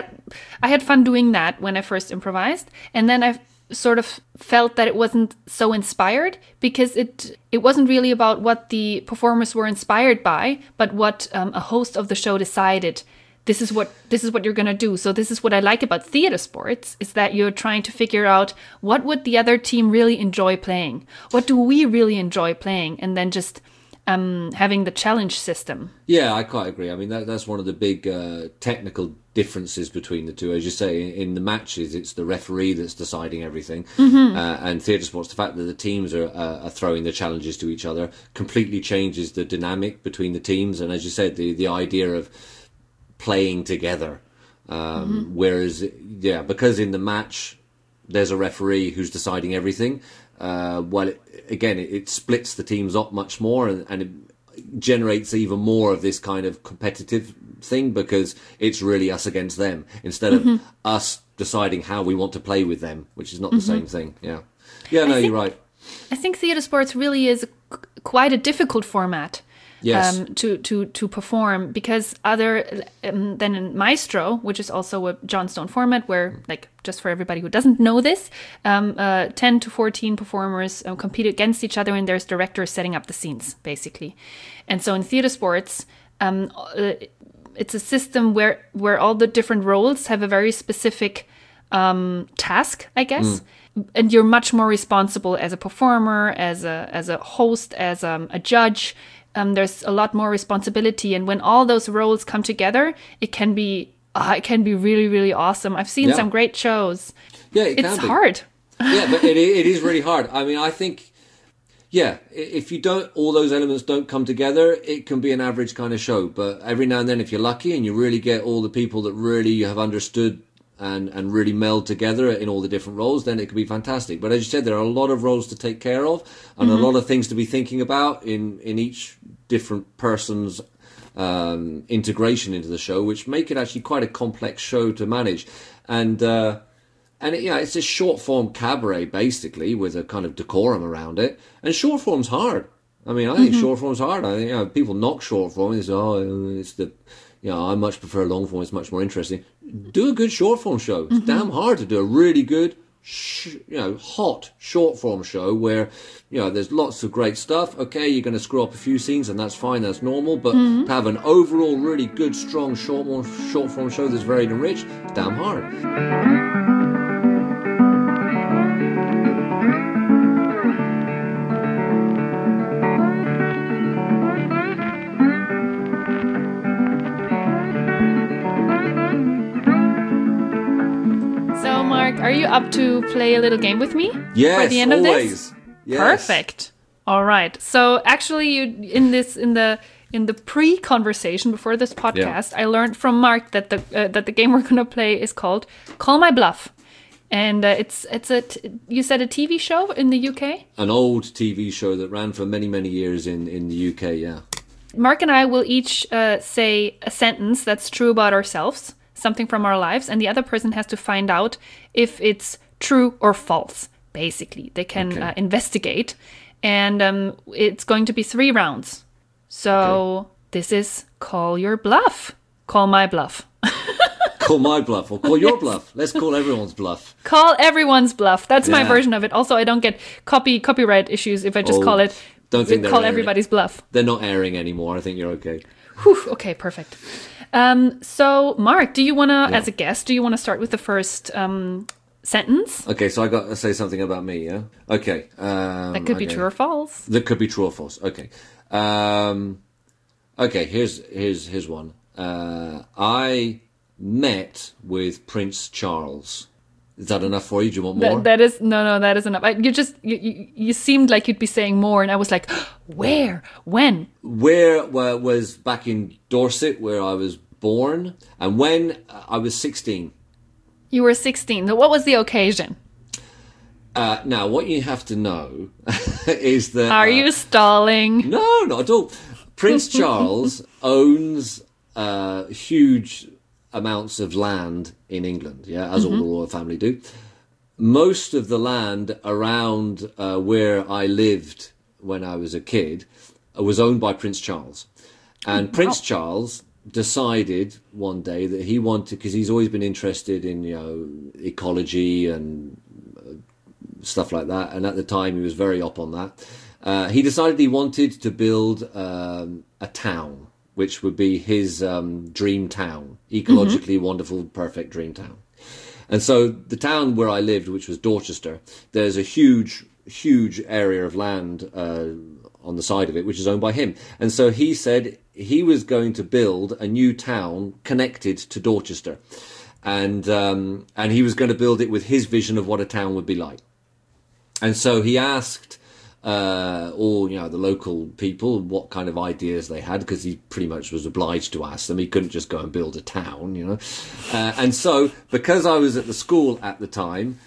had fun doing that when I first improvised, and then I sort of felt that it wasn't so inspired, because it wasn't really about what the performers were inspired by, but what a host of the show decided. This is what you're going to do. So this is what I like about theatre sports, is that you're trying to figure out what would the other team really enjoy playing? What do we really enjoy playing? And then just having the challenge system. Yeah, I quite agree. I mean, that's one of the big technical differences between the two. As you say, in the matches, it's the referee that's deciding everything. And theatre sports, the fact that the teams are throwing the challenges to each other completely changes the dynamic between the teams. And as you said, the idea of playing together, whereas because in the match there's a referee who's deciding everything, it splits the teams up much more, and it generates even more of this kind of competitive thing, because it's really us against them instead of us deciding how we want to play with them, which is not the same thing. You're right. I think theatre sports really is quite a difficult format. Yes. To perform, because other than in Maestro, which is also a Jon Stone format, where, like, just for everybody who doesn't know this, 10 to 14 performers compete against each other, and there's directors setting up the scenes, basically. And so in theatre sports, it's a system where all the different roles have a very specific task, I guess. And you're much more responsible as a performer, as a host, as a judge. There's a lot more responsibility, and when all those roles come together, it can be really, really awesome. I've seen some great shows. Yeah, it's hard. Yeah, but it is really hard. I mean, I think, if all those elements don't come together, it can be an average kind of show. But every now and then, if you're lucky and you really get all the people that really have understood and really meld together in all the different roles, then it could be fantastic. But as you said, there are a lot of roles to take care of, and a lot of things to be thinking about in each different person's integration into the show, which make it actually quite a complex show to manage. And it's a short form cabaret, basically, with a kind of decorum around it. And short form's hard. I mean, I think short form's hard. I think people knock short form and say, I much prefer long form. It's much more interesting. Do a good short form show. It's damn hard to do a really good, hot short form show where, there's lots of great stuff. Okay, you're going to screw up a few scenes, and that's fine. That's normal. But to have an overall really good, strong short form show that's very enriched, it's damn hard. Are you up to play a little game with me? Yes, for the end always. Of this? Yes. Perfect. All right. So actually, in the pre-conversation before this podcast, I learned from Mark that the game we're going to play is called Call My Bluff. And you said a TV show in the UK? An old TV show that ran for many, many years in the UK, yeah. Mark and I will each say a sentence that's true about ourselves, something from our lives, and the other person has to find out if it's true or false, basically. They can investigate, and it's going to be 3 rounds. So this is Call Your Bluff. Call my bluff. Call my bluff, or call your bluff. Let's call everyone's bluff. Call everyone's bluff. That's my version of it. Also, I don't get copyright issues if I just call it. Don't think call everybody's bluff. They're not airing anymore. I think you're okay. Whew, okay, perfect. So, Mark, do you want to, as a guest, do you want to start with the first sentence? Okay, so I got to say something about me, yeah? Okay. That could be true or false. That could be true or false. Okay. Okay, here's one. I met with Prince Charles. Is that enough for you? Do you want more? That is enough. You seemed like you'd be saying more, and I was like, where, when? Where was back in Dorset, where I was born, and when I was 16. You were 16. So what was the occasion? Now, what you have to know is that... Are you stalling? No, not at all. Prince Charles owns huge amounts of land in England, yeah, as all the royal family do. Most of the land around where I lived when I was a kid was owned by Prince Charles. And Prince Charles decided one day that he wanted, because he's always been interested in, ecology and stuff like that, and at the time he was very up on that. He decided he wanted to build a town, which would be his dream town, ecologically wonderful, perfect dream town. And so the town where I lived, which was Dorchester, there's a huge area of land on the side of it, which is owned by him. And so he said he was going to build a new town connected to Dorchester. And he was going to build it with his vision of what a town would be like. And so he asked all the local people what kind of ideas they had, because he pretty much was obliged to ask them. He couldn't just go and build a town, and so because I was at the school at the time,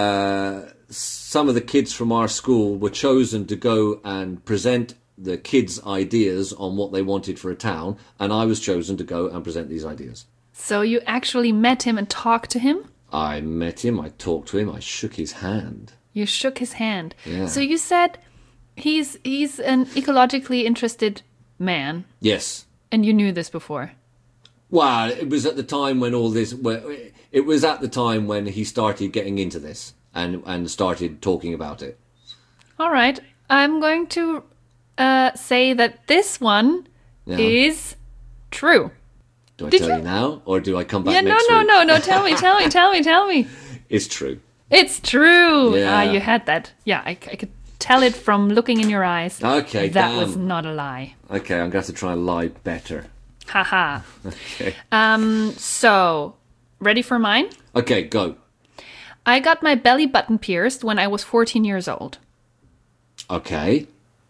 some of the kids from our school were chosen to go and present the kids' ideas on what they wanted for a town, and I was chosen to go and present these ideas. So you actually met him and talked to him? I met him, I talked to him, I shook his hand. You shook his hand. Yeah. So you said he's an ecologically interested man. Yes. And you knew this before? Well, it was at the time when it was at the time when he started getting into this and started talking about it. All right. I'm going to say that this one is true. Do I tell you now, or do I come back next week? No. Tell me. It's true. It's true. Yeah. You had that. Yeah, I could tell it from looking in your eyes. Okay, that was not a lie. Okay, I'm going to have to try and lie better. Haha. Okay. So, ready for mine? Okay, go. I got my belly button pierced when I was 14 years old. Okay.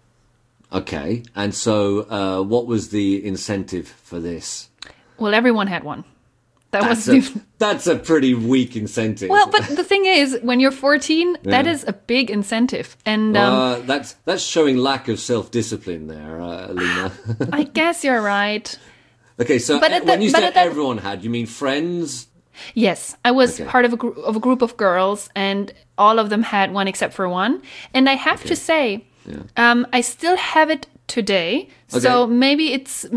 And so, what was the incentive for this? Well, everyone had one. That's a pretty weak incentive. Well, but the thing is, when you're 14, that is a big incentive, and that's showing lack of self-discipline there, Lena. I guess you're right. Okay, so when you said everyone had, you mean friends? Yes, I was part of a group of girls, and all of them had one except for one. And I have to say, I still have it today. Okay. So maybe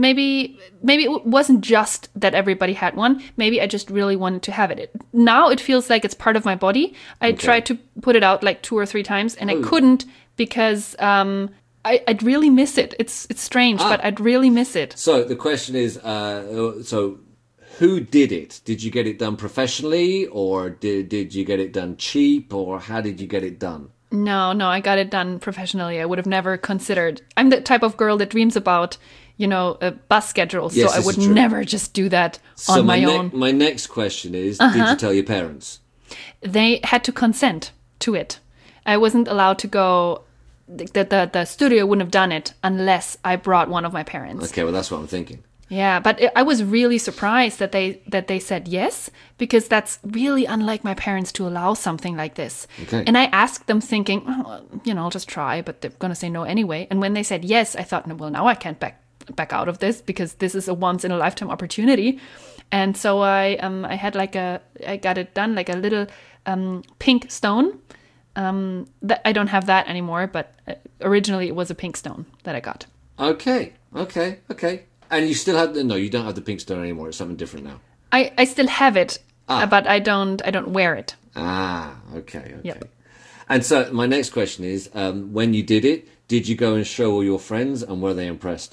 it wasn't just that everybody had one. Maybe I just really wanted to have it. Now it feels like it's part of my body. I tried to put it out like 2 or 3 times, and I couldn't because I'd really miss it. It's strange, but I'd really miss it. So the question is, so who did it? Did you get it done professionally, or did you get it done cheap, or how did you get it done? No, I got it done professionally. I would have never considered. I'm the type of girl that dreams about, a bus schedule, so I would never just do that on my own. My next question is, did you tell your parents? They had to consent to it. I wasn't allowed to go. The studio wouldn't have done it unless I brought one of my parents. Okay, well, that's what I'm thinking. Yeah, but I was really surprised that they said yes, because that's really unlike my parents to allow something like this. Okay. And I asked them thinking, oh, I'll just try, but they're going to say no anyway. And when they said yes, I thought, well, now I can't back out of this, because this is a once in a lifetime opportunity. And so I got it done, like a little pink stone. That I don't have that anymore, but originally it was a pink stone that I got. Okay. And you still have no, you don't have the pink stone anymore. It's something different now. I still have it, but I don't wear it. Okay. Yep. And so my next question is, when you did you go and show all your friends, and were they impressed?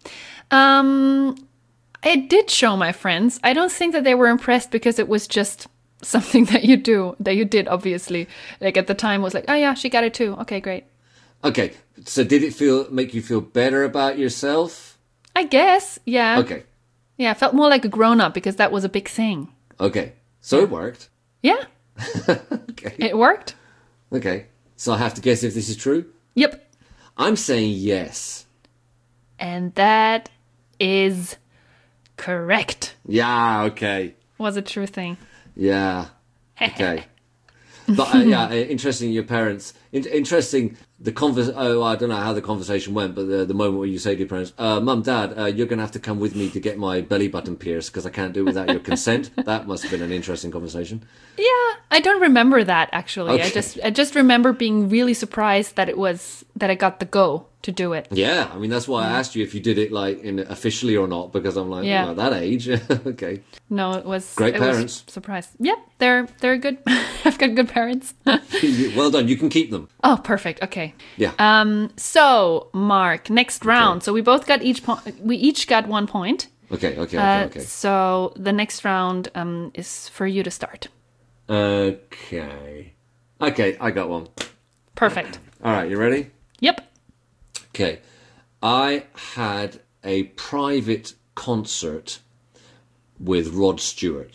I did show my friends. I don't think that they were impressed, because it was just something that you did, obviously. Like at the time was like, oh yeah, she got it too. Okay, great. Okay. So did it make you feel better about yourself? I guess, yeah. Okay. Yeah, I felt more like a grown-up, because that was a big thing. Okay. So it worked. Yeah. Okay. It worked. Okay. So I have to guess if this is true? Yep. I'm saying yes. And that is correct. Yeah, okay. Was a true thing. Yeah. Okay. But interesting. Your parents. Interesting. I don't know how the conversation went, but the moment where you say to your parents, "Mum, Dad, you're going to have to come with me to get my belly button pierced, because I can't do it without your consent." That must have been an interesting conversation. Yeah, I don't remember that actually. Okay. I just remember being really surprised that I got the go to do it. Yeah, I mean that's why I asked you if you did it like officially or not, because I'm like, at that age, okay. No, it was great parents. Surprised. Yep, they're good. I've got good parents. Well done. You can keep them. Oh, perfect. Okay. Yeah. So Mark, next round. Okay. So we both got we each got 1 point. Okay. So the next round is for you to start. Okay, I got one. Perfect. All right, you ready? Yep. Okay. I had a private concert with Rod Stewart.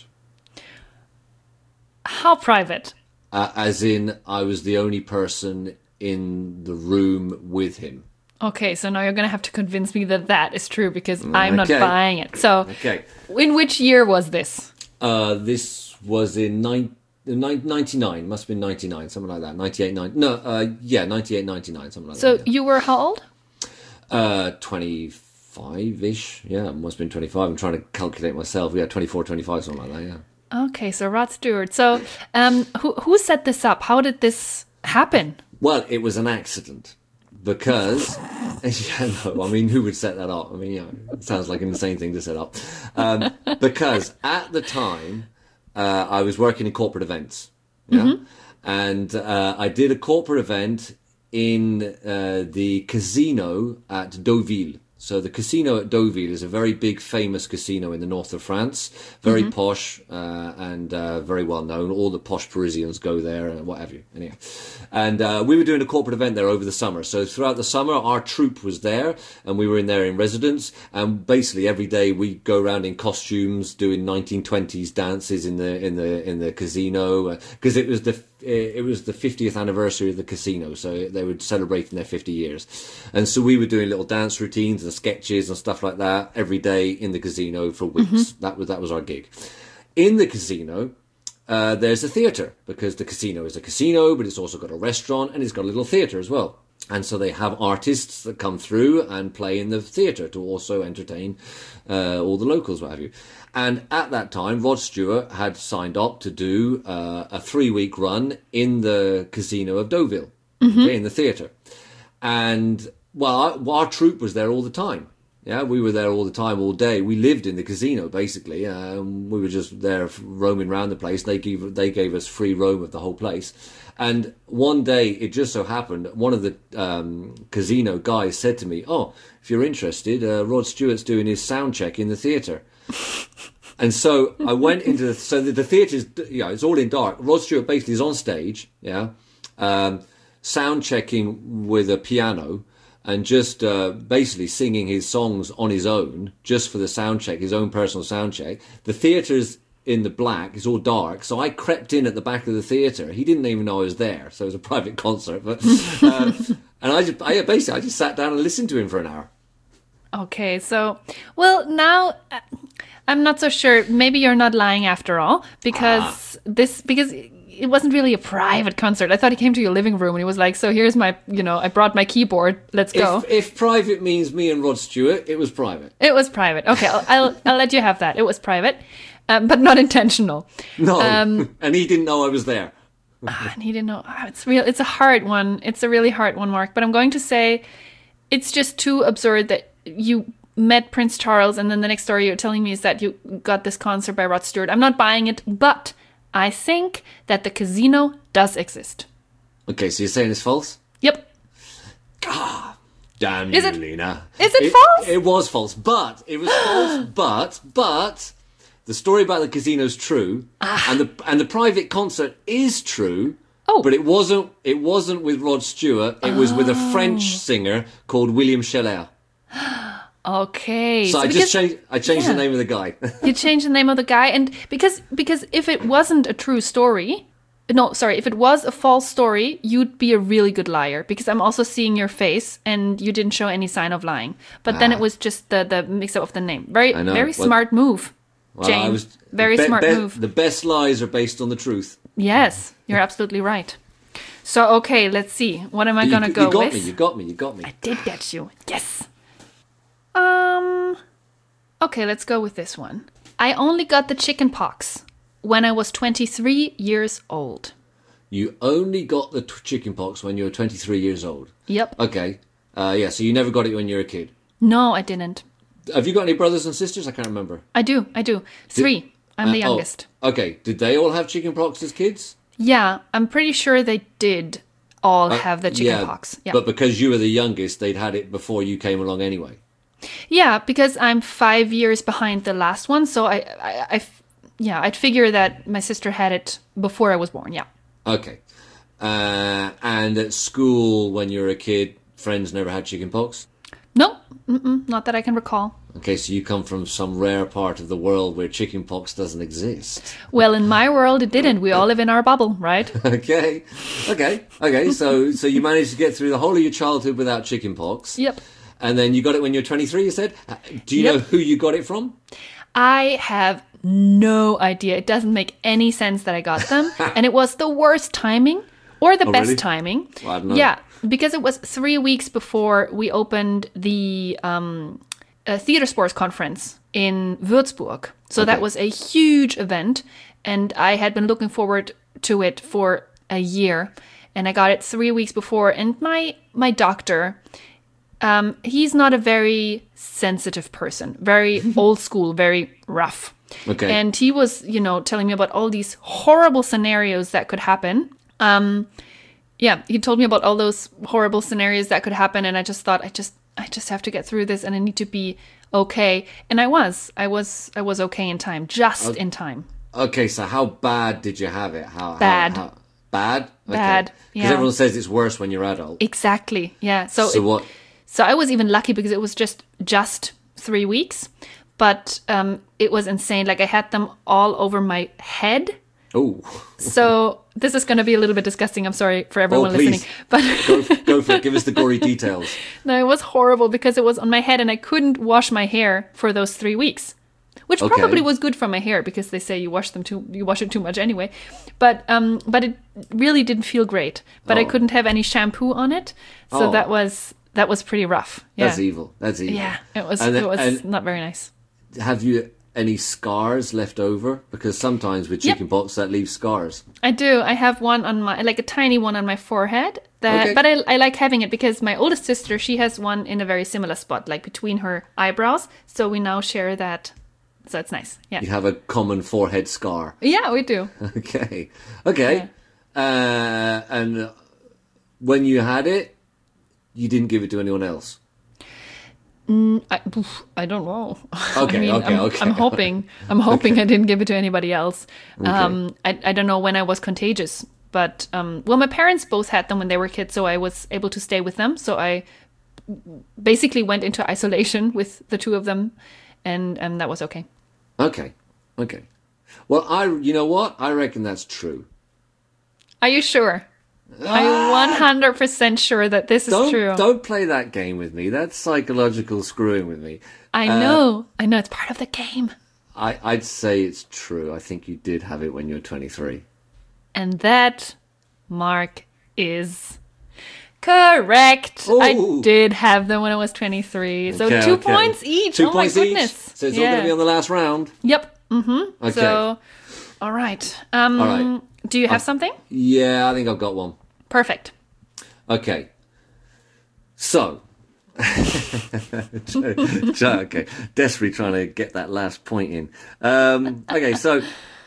How private? As in, I was the only person in the room with him. Okay, so now you're going to have to convince me that is true, because I'm not buying it. So, in which year was this? This was in 99. Must have been 99, something like that. 98, 98, 99, something like that. So you were how old? 25-ish. Yeah, must have been 25. I'm trying to calculate myself. Yeah, 24, 25, something like that, yeah. Okay, so Rod Stewart. So who set this up? How did this happen? Well, it was an accident. Because, who would set that up? I mean, it sounds like an insane thing to set up. Because at the time, I was working in corporate events. Yeah? Mm-hmm. And I did a corporate event in the casino at Deauville. So the casino at Deauville is a very big, famous casino in the north of France. Very posh and very well known. All the posh Parisians go there and what have you. Anyhow. And we were doing a corporate event there over the summer. So throughout the summer, our troupe was there and we were in there in residence. And basically every day we go around in costumes doing 1920s dances in the casino because it was the 50th anniversary of the casino, so they were celebrating their 50 years. And so we were doing little dance routines and sketches and stuff like that every day in the casino for weeks. That was our gig. In the casino, there's a theatre, because the casino is a casino, but it's also got a restaurant and it's got a little theatre as well. And so they have artists that come through and play in the theatre to also entertain all the locals, what have you. And at that time, Rod Stewart had signed up to do a 3-week run in the casino of Deauville, in the theatre. And, well, our troupe was there all the time. Yeah, we were there all the time, all day. We lived in the casino, basically. We were just there roaming around the place. They gave us free roam of the whole place. And one day, it just so happened, one of the casino guys said to me, "Oh, if you're interested, Rod Stewart's doing his sound check in the theatre." And so I went into the theatre's, it's all in dark. Rod Stewart basically is on stage, sound checking with a piano and just basically singing his songs on his own, just for the sound check, his own personal sound check. The theatre's in the black, it's all dark. So I crept in at the back of the theatre. He didn't even know I was there, so it was a private concert. But and I just sat down and listened to him for an hour. Okay, so, well, now I'm not so sure. Maybe you're not lying after all, because because it wasn't really a private concert. I thought he came to your living room and he was like, so here's my, I brought my keyboard. Let's go. If private means me and Rod Stewart, it was private. It was private. Okay, I'll let you have that. It was private, but not intentional. No, and he didn't know I was there. And he didn't know. It's a hard one. It's a really hard one, Mark. But I'm going to say it's just too absurd that you met Prince Charles and then the next story you're telling me is that you got this concert by Rod Stewart. I'm not buying it, but I think that the casino does exist. Okay, so you're saying it's false? Yep. Ah, damn Is you, it- Lena. is it false? It was false, but it was false, but the story about the casino's true, and the private concert is true. Oh. But it wasn't with Rod Stewart. It was with a French singer called William Scheller. Okay. So I changed the name of the guy. You changed the name of the guy, and because if it wasn't a true story, no, sorry, if it was a false story, you'd be a really good liar, because I'm also seeing your face and you didn't show any sign of lying. But then it was just the mix-up of the name. Very I know. very smart move, Jane. Very smart move. The best lies are based on the truth. Yes, you're absolutely right. So okay, let's see. What am I gonna go with? You got me. I did get you. Yes. Okay, let's go with this one. I only got the chicken pox when I was 23 years old. You only got the chicken pox when you were 23 years old. Yep. Okay. Yeah, so you never got it when you were a kid. No, I didn't. Have you got any brothers and sisters? I can't remember. I do. 3. I'm the youngest. Okay. Did they all have chicken pox as kids? Yeah, I'm pretty sure they did all have the chicken pox. Yeah. But because you were the youngest, they'd had it before you came along anyway. Yeah, because I'm 5 years behind the last one, so I'd figure that my sister had it before I was born. Yeah. Okay. And at school, when you were a kid, friends never had chicken pox? No, not that I can recall. Okay, so you come from some rare part of the world where chicken pox doesn't exist. Well, in my world, it didn't. We all live in our bubble, right? Okay. So you managed to get through the whole of your childhood without chicken pox. Yep. And then you got it when you were 23, you said? Do you know who you got it from? I have no idea. It doesn't make any sense that I got them. And it was the worst timing or the best really? timing. Well, I don't know. Yeah, because it was 3 weeks before we opened the Theater Sports Conference in Würzburg. So that was a huge event. And I had been looking forward to it for a year. And I got it 3 weeks before. And my doctor... he's not a very sensitive person, very old school, very rough. Okay. And he was, telling me about all these horrible scenarios that could happen. He told me about all those horrible scenarios that could happen. And I just thought, I just have to get through this and I need to be okay. And I was okay in time, in time. Okay, so how bad did you have it? Bad. How bad? Okay. Bad, Because yeah. everyone says it's worse when you're adult. Exactly. Yeah. So what? So I was even lucky because it was just 3 weeks, but it was insane. Like I had them all over my head. Oh. So this is going to be a little bit disgusting. I'm sorry for everyone listening, but go for it. Give us the gory details. No, it was horrible because it was on my head and I couldn't wash my hair for those 3 weeks, which probably was good for my hair because they say you wash it too much anyway. But it really didn't feel great. But I couldn't have any shampoo on it, so that was pretty rough. Yeah. That's evil. Yeah, it was not very nice. Have you any scars left over? Because sometimes with chickenpox that leaves scars. I do. I have one on a tiny one on my forehead. But I like having it because my oldest sister, she has one in a very similar spot, like between her eyebrows. So we now share that. So it's nice. Yeah. You have a common forehead scar. Yeah, we do. Okay. Yeah. And when you had it, you didn't give it to anyone else? I don't know. Okay, okay. I'm hoping I didn't give it to anybody else. Okay. I don't know when I was contagious, but my parents both had them when they were kids, so I was able to stay with them. So I basically went into isolation with the two of them, and that was okay. Okay. Well, you know what? I reckon that's true. Are you sure? I'm 100% sure that this is true. Don't play that game with me. That's psychological screwing with me. I know. It's part of the game. I'd say it's true. I think you did have it when you were 23. And that, Mark, is correct. Ooh. I did have them when I was 23. So Okay, 2 points each. 2 oh points my goodness. each. So it's all going to be on the last round. Yep. Mm-hmm. Okay. So, all right. right. Do you have something? Yeah, I think I've got one. Perfect. Okay. So. Okay. Desperately trying to get that last point in. Okay, so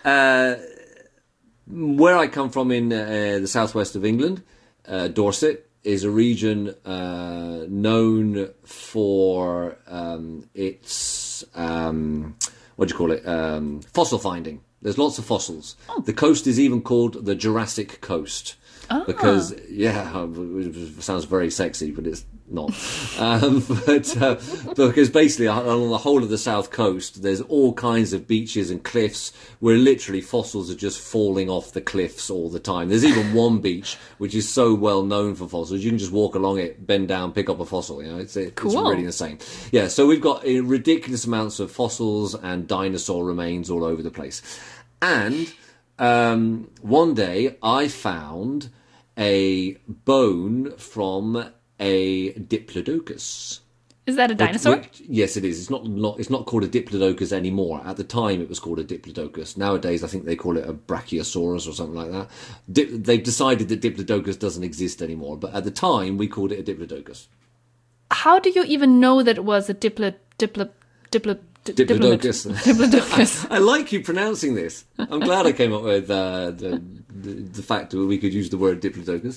where I come from in the southwest of England, Dorset is a region known for its what do you call it? Fossil finding. There's lots of fossils. Oh. The coast is even called the Jurassic Coast. Because, it sounds very sexy, but it's not. Because basically along the whole of the south coast, there's all kinds of beaches and cliffs where literally fossils are just falling off the cliffs all the time. There's even one beach which is so well known for fossils, you can just walk along it, bend down, pick up a fossil. You know, it's really insane. Yeah, so we've got ridiculous amounts of fossils and dinosaur remains all over the place. And one day I found a bone from a Diplodocus. Is that a dinosaur? Yes, it is. It's not called a Diplodocus anymore. At the time, it was called a Diplodocus. Nowadays, I think they call it a Brachiosaurus or something like that. They've decided that Diplodocus doesn't exist anymore, but at the time, we called it a Diplodocus. How do you even know that it was a Diplodocus? Diplodocus. I like you pronouncing this. I'm glad I came up with the fact that we could use the word Diplodocus.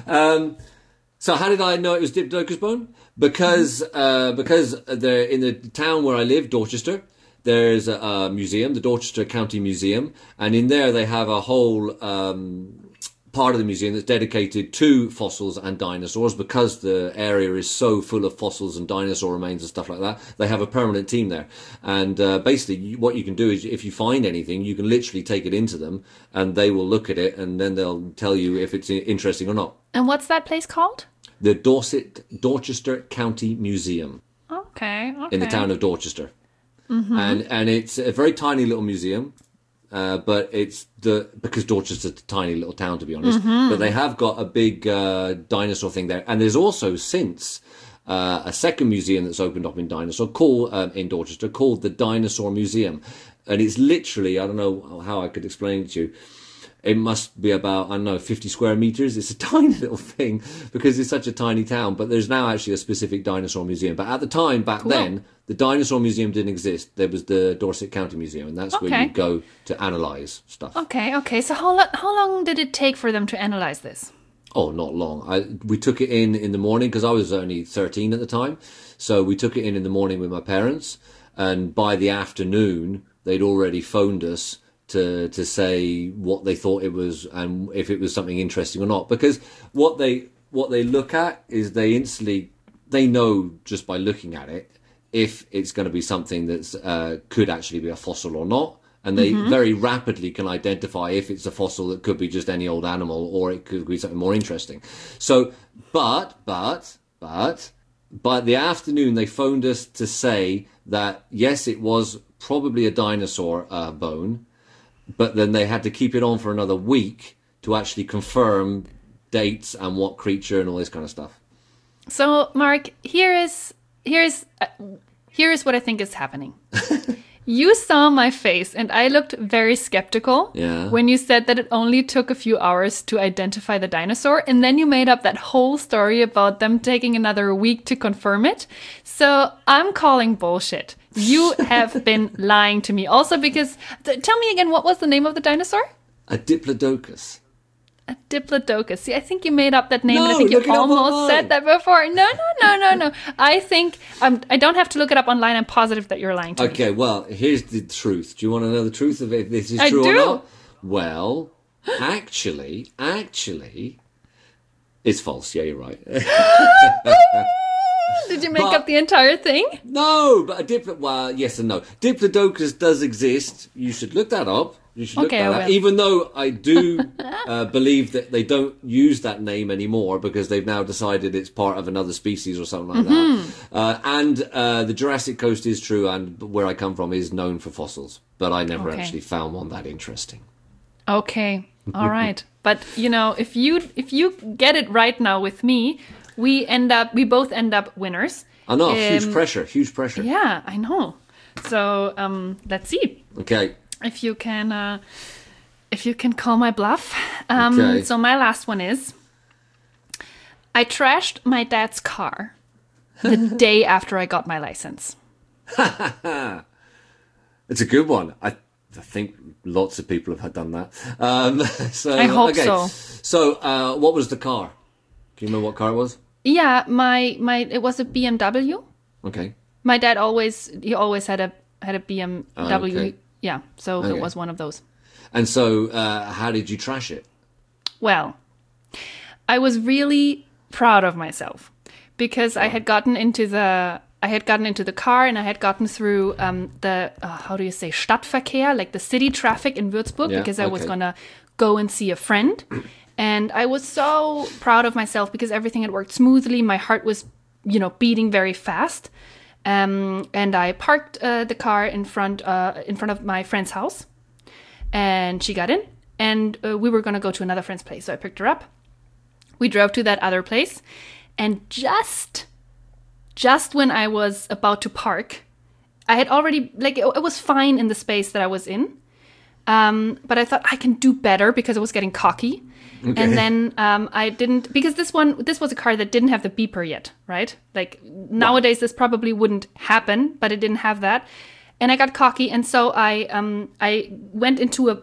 So how did I know it was Diplodocus bone? Because they're in the town where I live, Dorchester, there's a museum, the Dorchester County Museum, and in there they have a whole part of the museum that's dedicated to fossils and dinosaurs. Because the area is so full of fossils and dinosaur remains and stuff like that, they have a permanent team there. And basically what you can do is, if you find anything, you can literally take it into them and they will look at it and then they'll tell you if it's interesting or not. And what's that place called? The Dorchester County Museum. Okay. In the town of Dorchester. Mm-hmm. And it's a very tiny little museum. But it's because Dorchester's a tiny little town, to be honest. Mm-hmm. But they have got a big dinosaur thing there, and there's also since a second museum that's opened up in in Dorchester called the Dinosaur Museum, and it's literally, I don't know how I could explain it to you. It must be about, 50 square meters. It's a tiny little thing because it's such a tiny town. But there's now actually a specific dinosaur museum. But at the time, back then, the dinosaur museum didn't exist. There was the Dorset County Museum, and that's where you go to analyse stuff. Okay. So how long did it take for them to analyse this? Oh, not long. We took it in the morning because I was only 13 at the time. So we took it in the morning with my parents. And by the afternoon, they'd already phoned us to say what they thought it was and if it was something interesting or not. Because what they look at is they know just by looking at it if it's going to be something that's could actually be a fossil or not. And they very rapidly can identify if it's a fossil that could be just any old animal or it could be something more interesting. So, but by the afternoon, they phoned us to say that, yes, it was probably a dinosaur bone, but then they had to keep it on for another week to actually confirm dates and what creature and all this kind of stuff. So, Mark, here is what I think is happening. You saw my face, and I looked very skeptical when you said that it only took a few hours to identify the dinosaur, and then you made up that whole story about them taking another week to confirm it. So I'm calling bullshit. You have been lying to me. Also because, tell me again, what was the name of the dinosaur? A Diplodocus. A Diplodocus. See, I think you made up that name, and I think you almost said that before. No. I think I don't have to look it up online. I'm positive that you're lying to me. Okay, well, here's the truth. Do you want to know the truth of if this is true or not? Well, actually, it's false. Yeah, you're right. Did you make up the entire thing? No, but well, yes and no. Diplodocus does exist. You should look that up. You should look that up. Even though I do believe that they don't use that name anymore because they've now decided it's part of another species or something like that. And the Jurassic Coast is true, and where I come from is known for fossils. But I never actually found one that interesting. Okay, all right. But if you get it right now with me, we both end up winners. I know, huge pressure. Yeah, I know. So let's see. Okay. If you can call my bluff. So my last one is, I trashed my dad's car the day after I got my license. It's a good one. I think lots of people have done that. So I hope so. So what was the car? Do you remember what car it was? Yeah, it was a BMW. Okay. My dad always had a BMW. Okay. Yeah, so it was one of those. And so, how did you trash it? Well, I was really proud of myself because I had gotten into the car and I had gotten through the how do you say, Stadtverkehr, like the city traffic in Würzburg, because I was gonna go and see a friend, and I was so proud of myself because everything had worked smoothly. My heart was, beating very fast. And I parked the car in front of my friend's house, and she got in, and we were going to go to another friend's place. So I picked her up. We drove to that other place, and just when I was about to park, I had already, it was fine in the space that I was in, but I thought I can do better because I was getting cocky. Okay. And then I didn't, because this was a car that didn't have the beeper yet, right? Like nowadays this probably wouldn't happen, but it didn't have that. And I got cocky, and so I went into a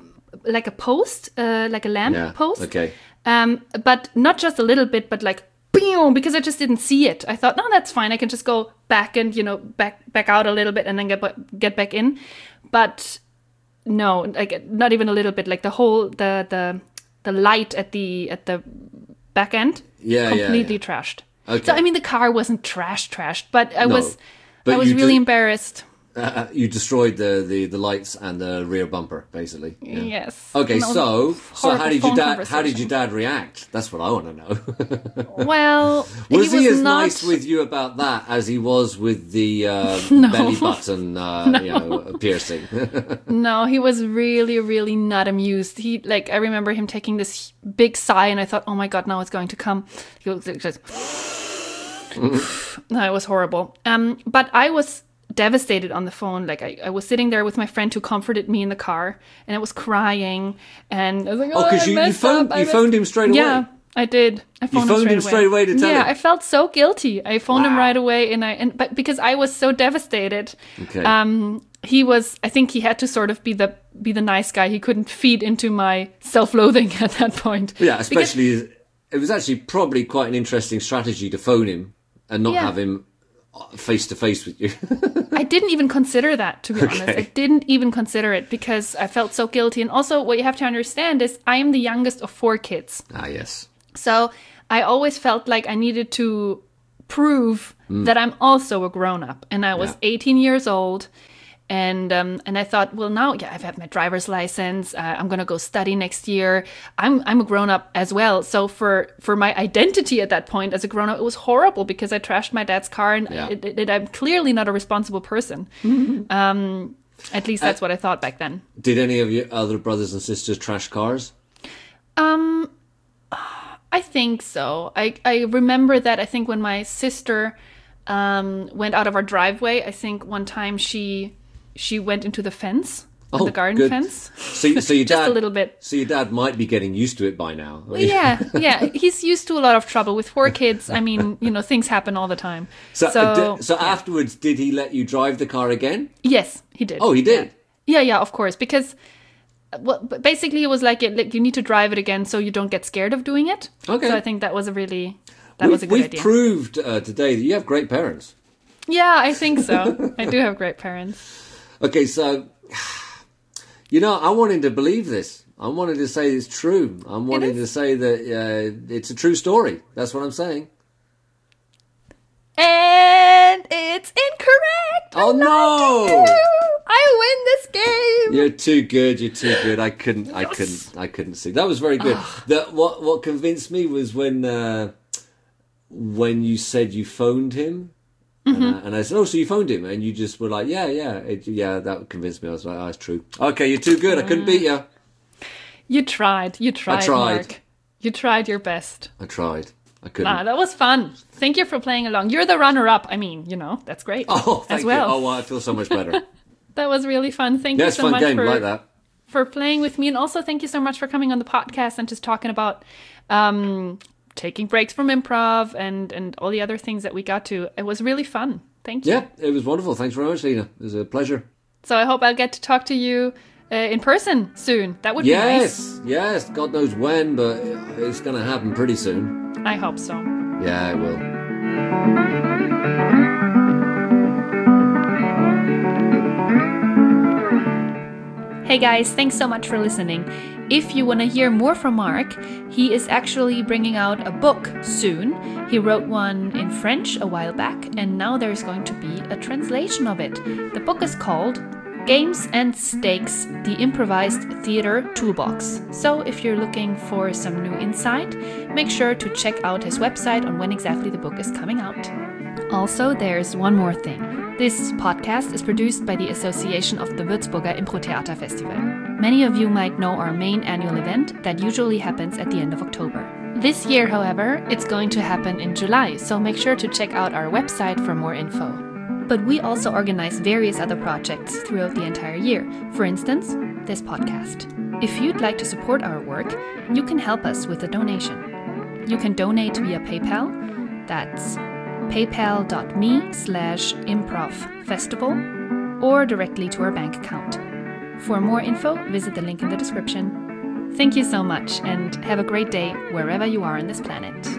post, like a lamp post. Okay. But not just a little bit, but like boom, because I just didn't see it. I thought, no, that's fine. I can just go back and back out a little bit and then get back in. But no, like not even a little bit. Like the whole the light at the back end, completely trashed. Okay. So I mean, the car wasn't trashed, but I was really embarrassed. You destroyed the lights and the rear bumper, basically. Yeah. Yes. Okay, so how did your dad react? That's what I want to know. Well, was he as nice with you about that as he was with the belly button, piercing? No, he was really, really not amused. I remember him taking this big sigh, and I thought, oh my God, now it's going to come. He was just, no, it was horrible. But I was devastated on the phone. Like I was sitting there with my friend who comforted me in the car, and I was crying, and I was like, because you phoned him straight away. Yeah, I did. I phoned him straight away to tell him. Yeah, I felt so guilty. I phoned him right away, but because I was so devastated. Okay. I think he had to sort of be the nice guy. He couldn't feed into my self-loathing at that point. Yeah, especially it was actually probably quite an interesting strategy to phone him and not have him face to face with you. I didn't even consider that, to be honest. I didn't even consider it because I felt so guilty. And also what you have to understand is I am the youngest of 4 kids. Ah, yes. So I always felt like I needed to prove that I'm also a grown-up. And I was 18 years old. And I thought, well, now, I've had my driver's license. I'm going to go study next year. I'm a grown-up as well. So for my identity at that point as a grown-up, it was horrible because I trashed my dad's car, and I'm clearly not a responsible person. At least that's what I thought back then. Did any of your other brothers and sisters trash cars? I think so. I remember that. I think when my sister went out of our driveway, I think one time she went into the fence, the garden fence. So your dad, just a little bit. So your dad might be getting used to it by now. Yeah. He's used to a lot of trouble with 4 kids. I mean, things happen all the time. So afterwards, did he let you drive the car again? Yes, he did. Oh, he did? Yeah, of course. Because basically it was like you need to drive it again so you don't get scared of doing it. Okay. So I think that was a good idea. We've proved today that you have great parents. Yeah, I think so. I do have great parents. Okay, so, I wanted to believe this. I wanted to say it's true. I wanted to say that it's a true story. That's what I'm saying. It's incorrect! Oh no! I win this game! You're too good. You're too good. I couldn't see. That was very good. What convinced me was when you said you phoned him, and I said, "Oh, so you phoned him?" And you just were like, "Yeah." That convinced me. I was like, "Oh, it's true." Okay, you're too good. I couldn't beat you. You tried, Mark. You tried your best. I tried. I couldn't. That was fun. Thank you for playing along. You're the runner-up. I mean, that's great. Oh, thank as well. you. Oh, well, I feel so much better. That was really fun. Thank you so much game. Like that. for playing with me. And also thank you so much for coming on the podcast and just talking about taking breaks from improv and all the other things that we got to. It was really fun. Thank you. Yeah, it was wonderful. Thanks very much, Lena. It was a pleasure. So I hope I'll get to talk to you in person soon. That would be nice. Yes. God knows when, but it's going to happen pretty soon. I hope so. Yeah, it will. Hey guys, thanks so much for listening. If you want to hear more from Mark, he is actually bringing out a book soon. He wrote one in French a while back, and now there's going to be a translation of it. The book is called Games and Stakes, the Improvised Theater Toolbox. So if you're looking for some new insight, make sure to check out his website on when exactly the book is coming out. Also, there's one more thing. This podcast is produced by the Association of the Würzburger Impro-Theater Festival. Many of you might know our main annual event that usually happens at the end of October. This year, however, it's going to happen in July, so make sure to check out our website for more info. But we also organize various other projects throughout the entire year. For instance, this podcast. If you'd like to support our work, you can help us with a donation. You can donate via PayPal. That's paypal.me/improvfestival or directly to our bank account. For more info, visit the link in the description. Thank you so much and have a great day wherever you are on this planet.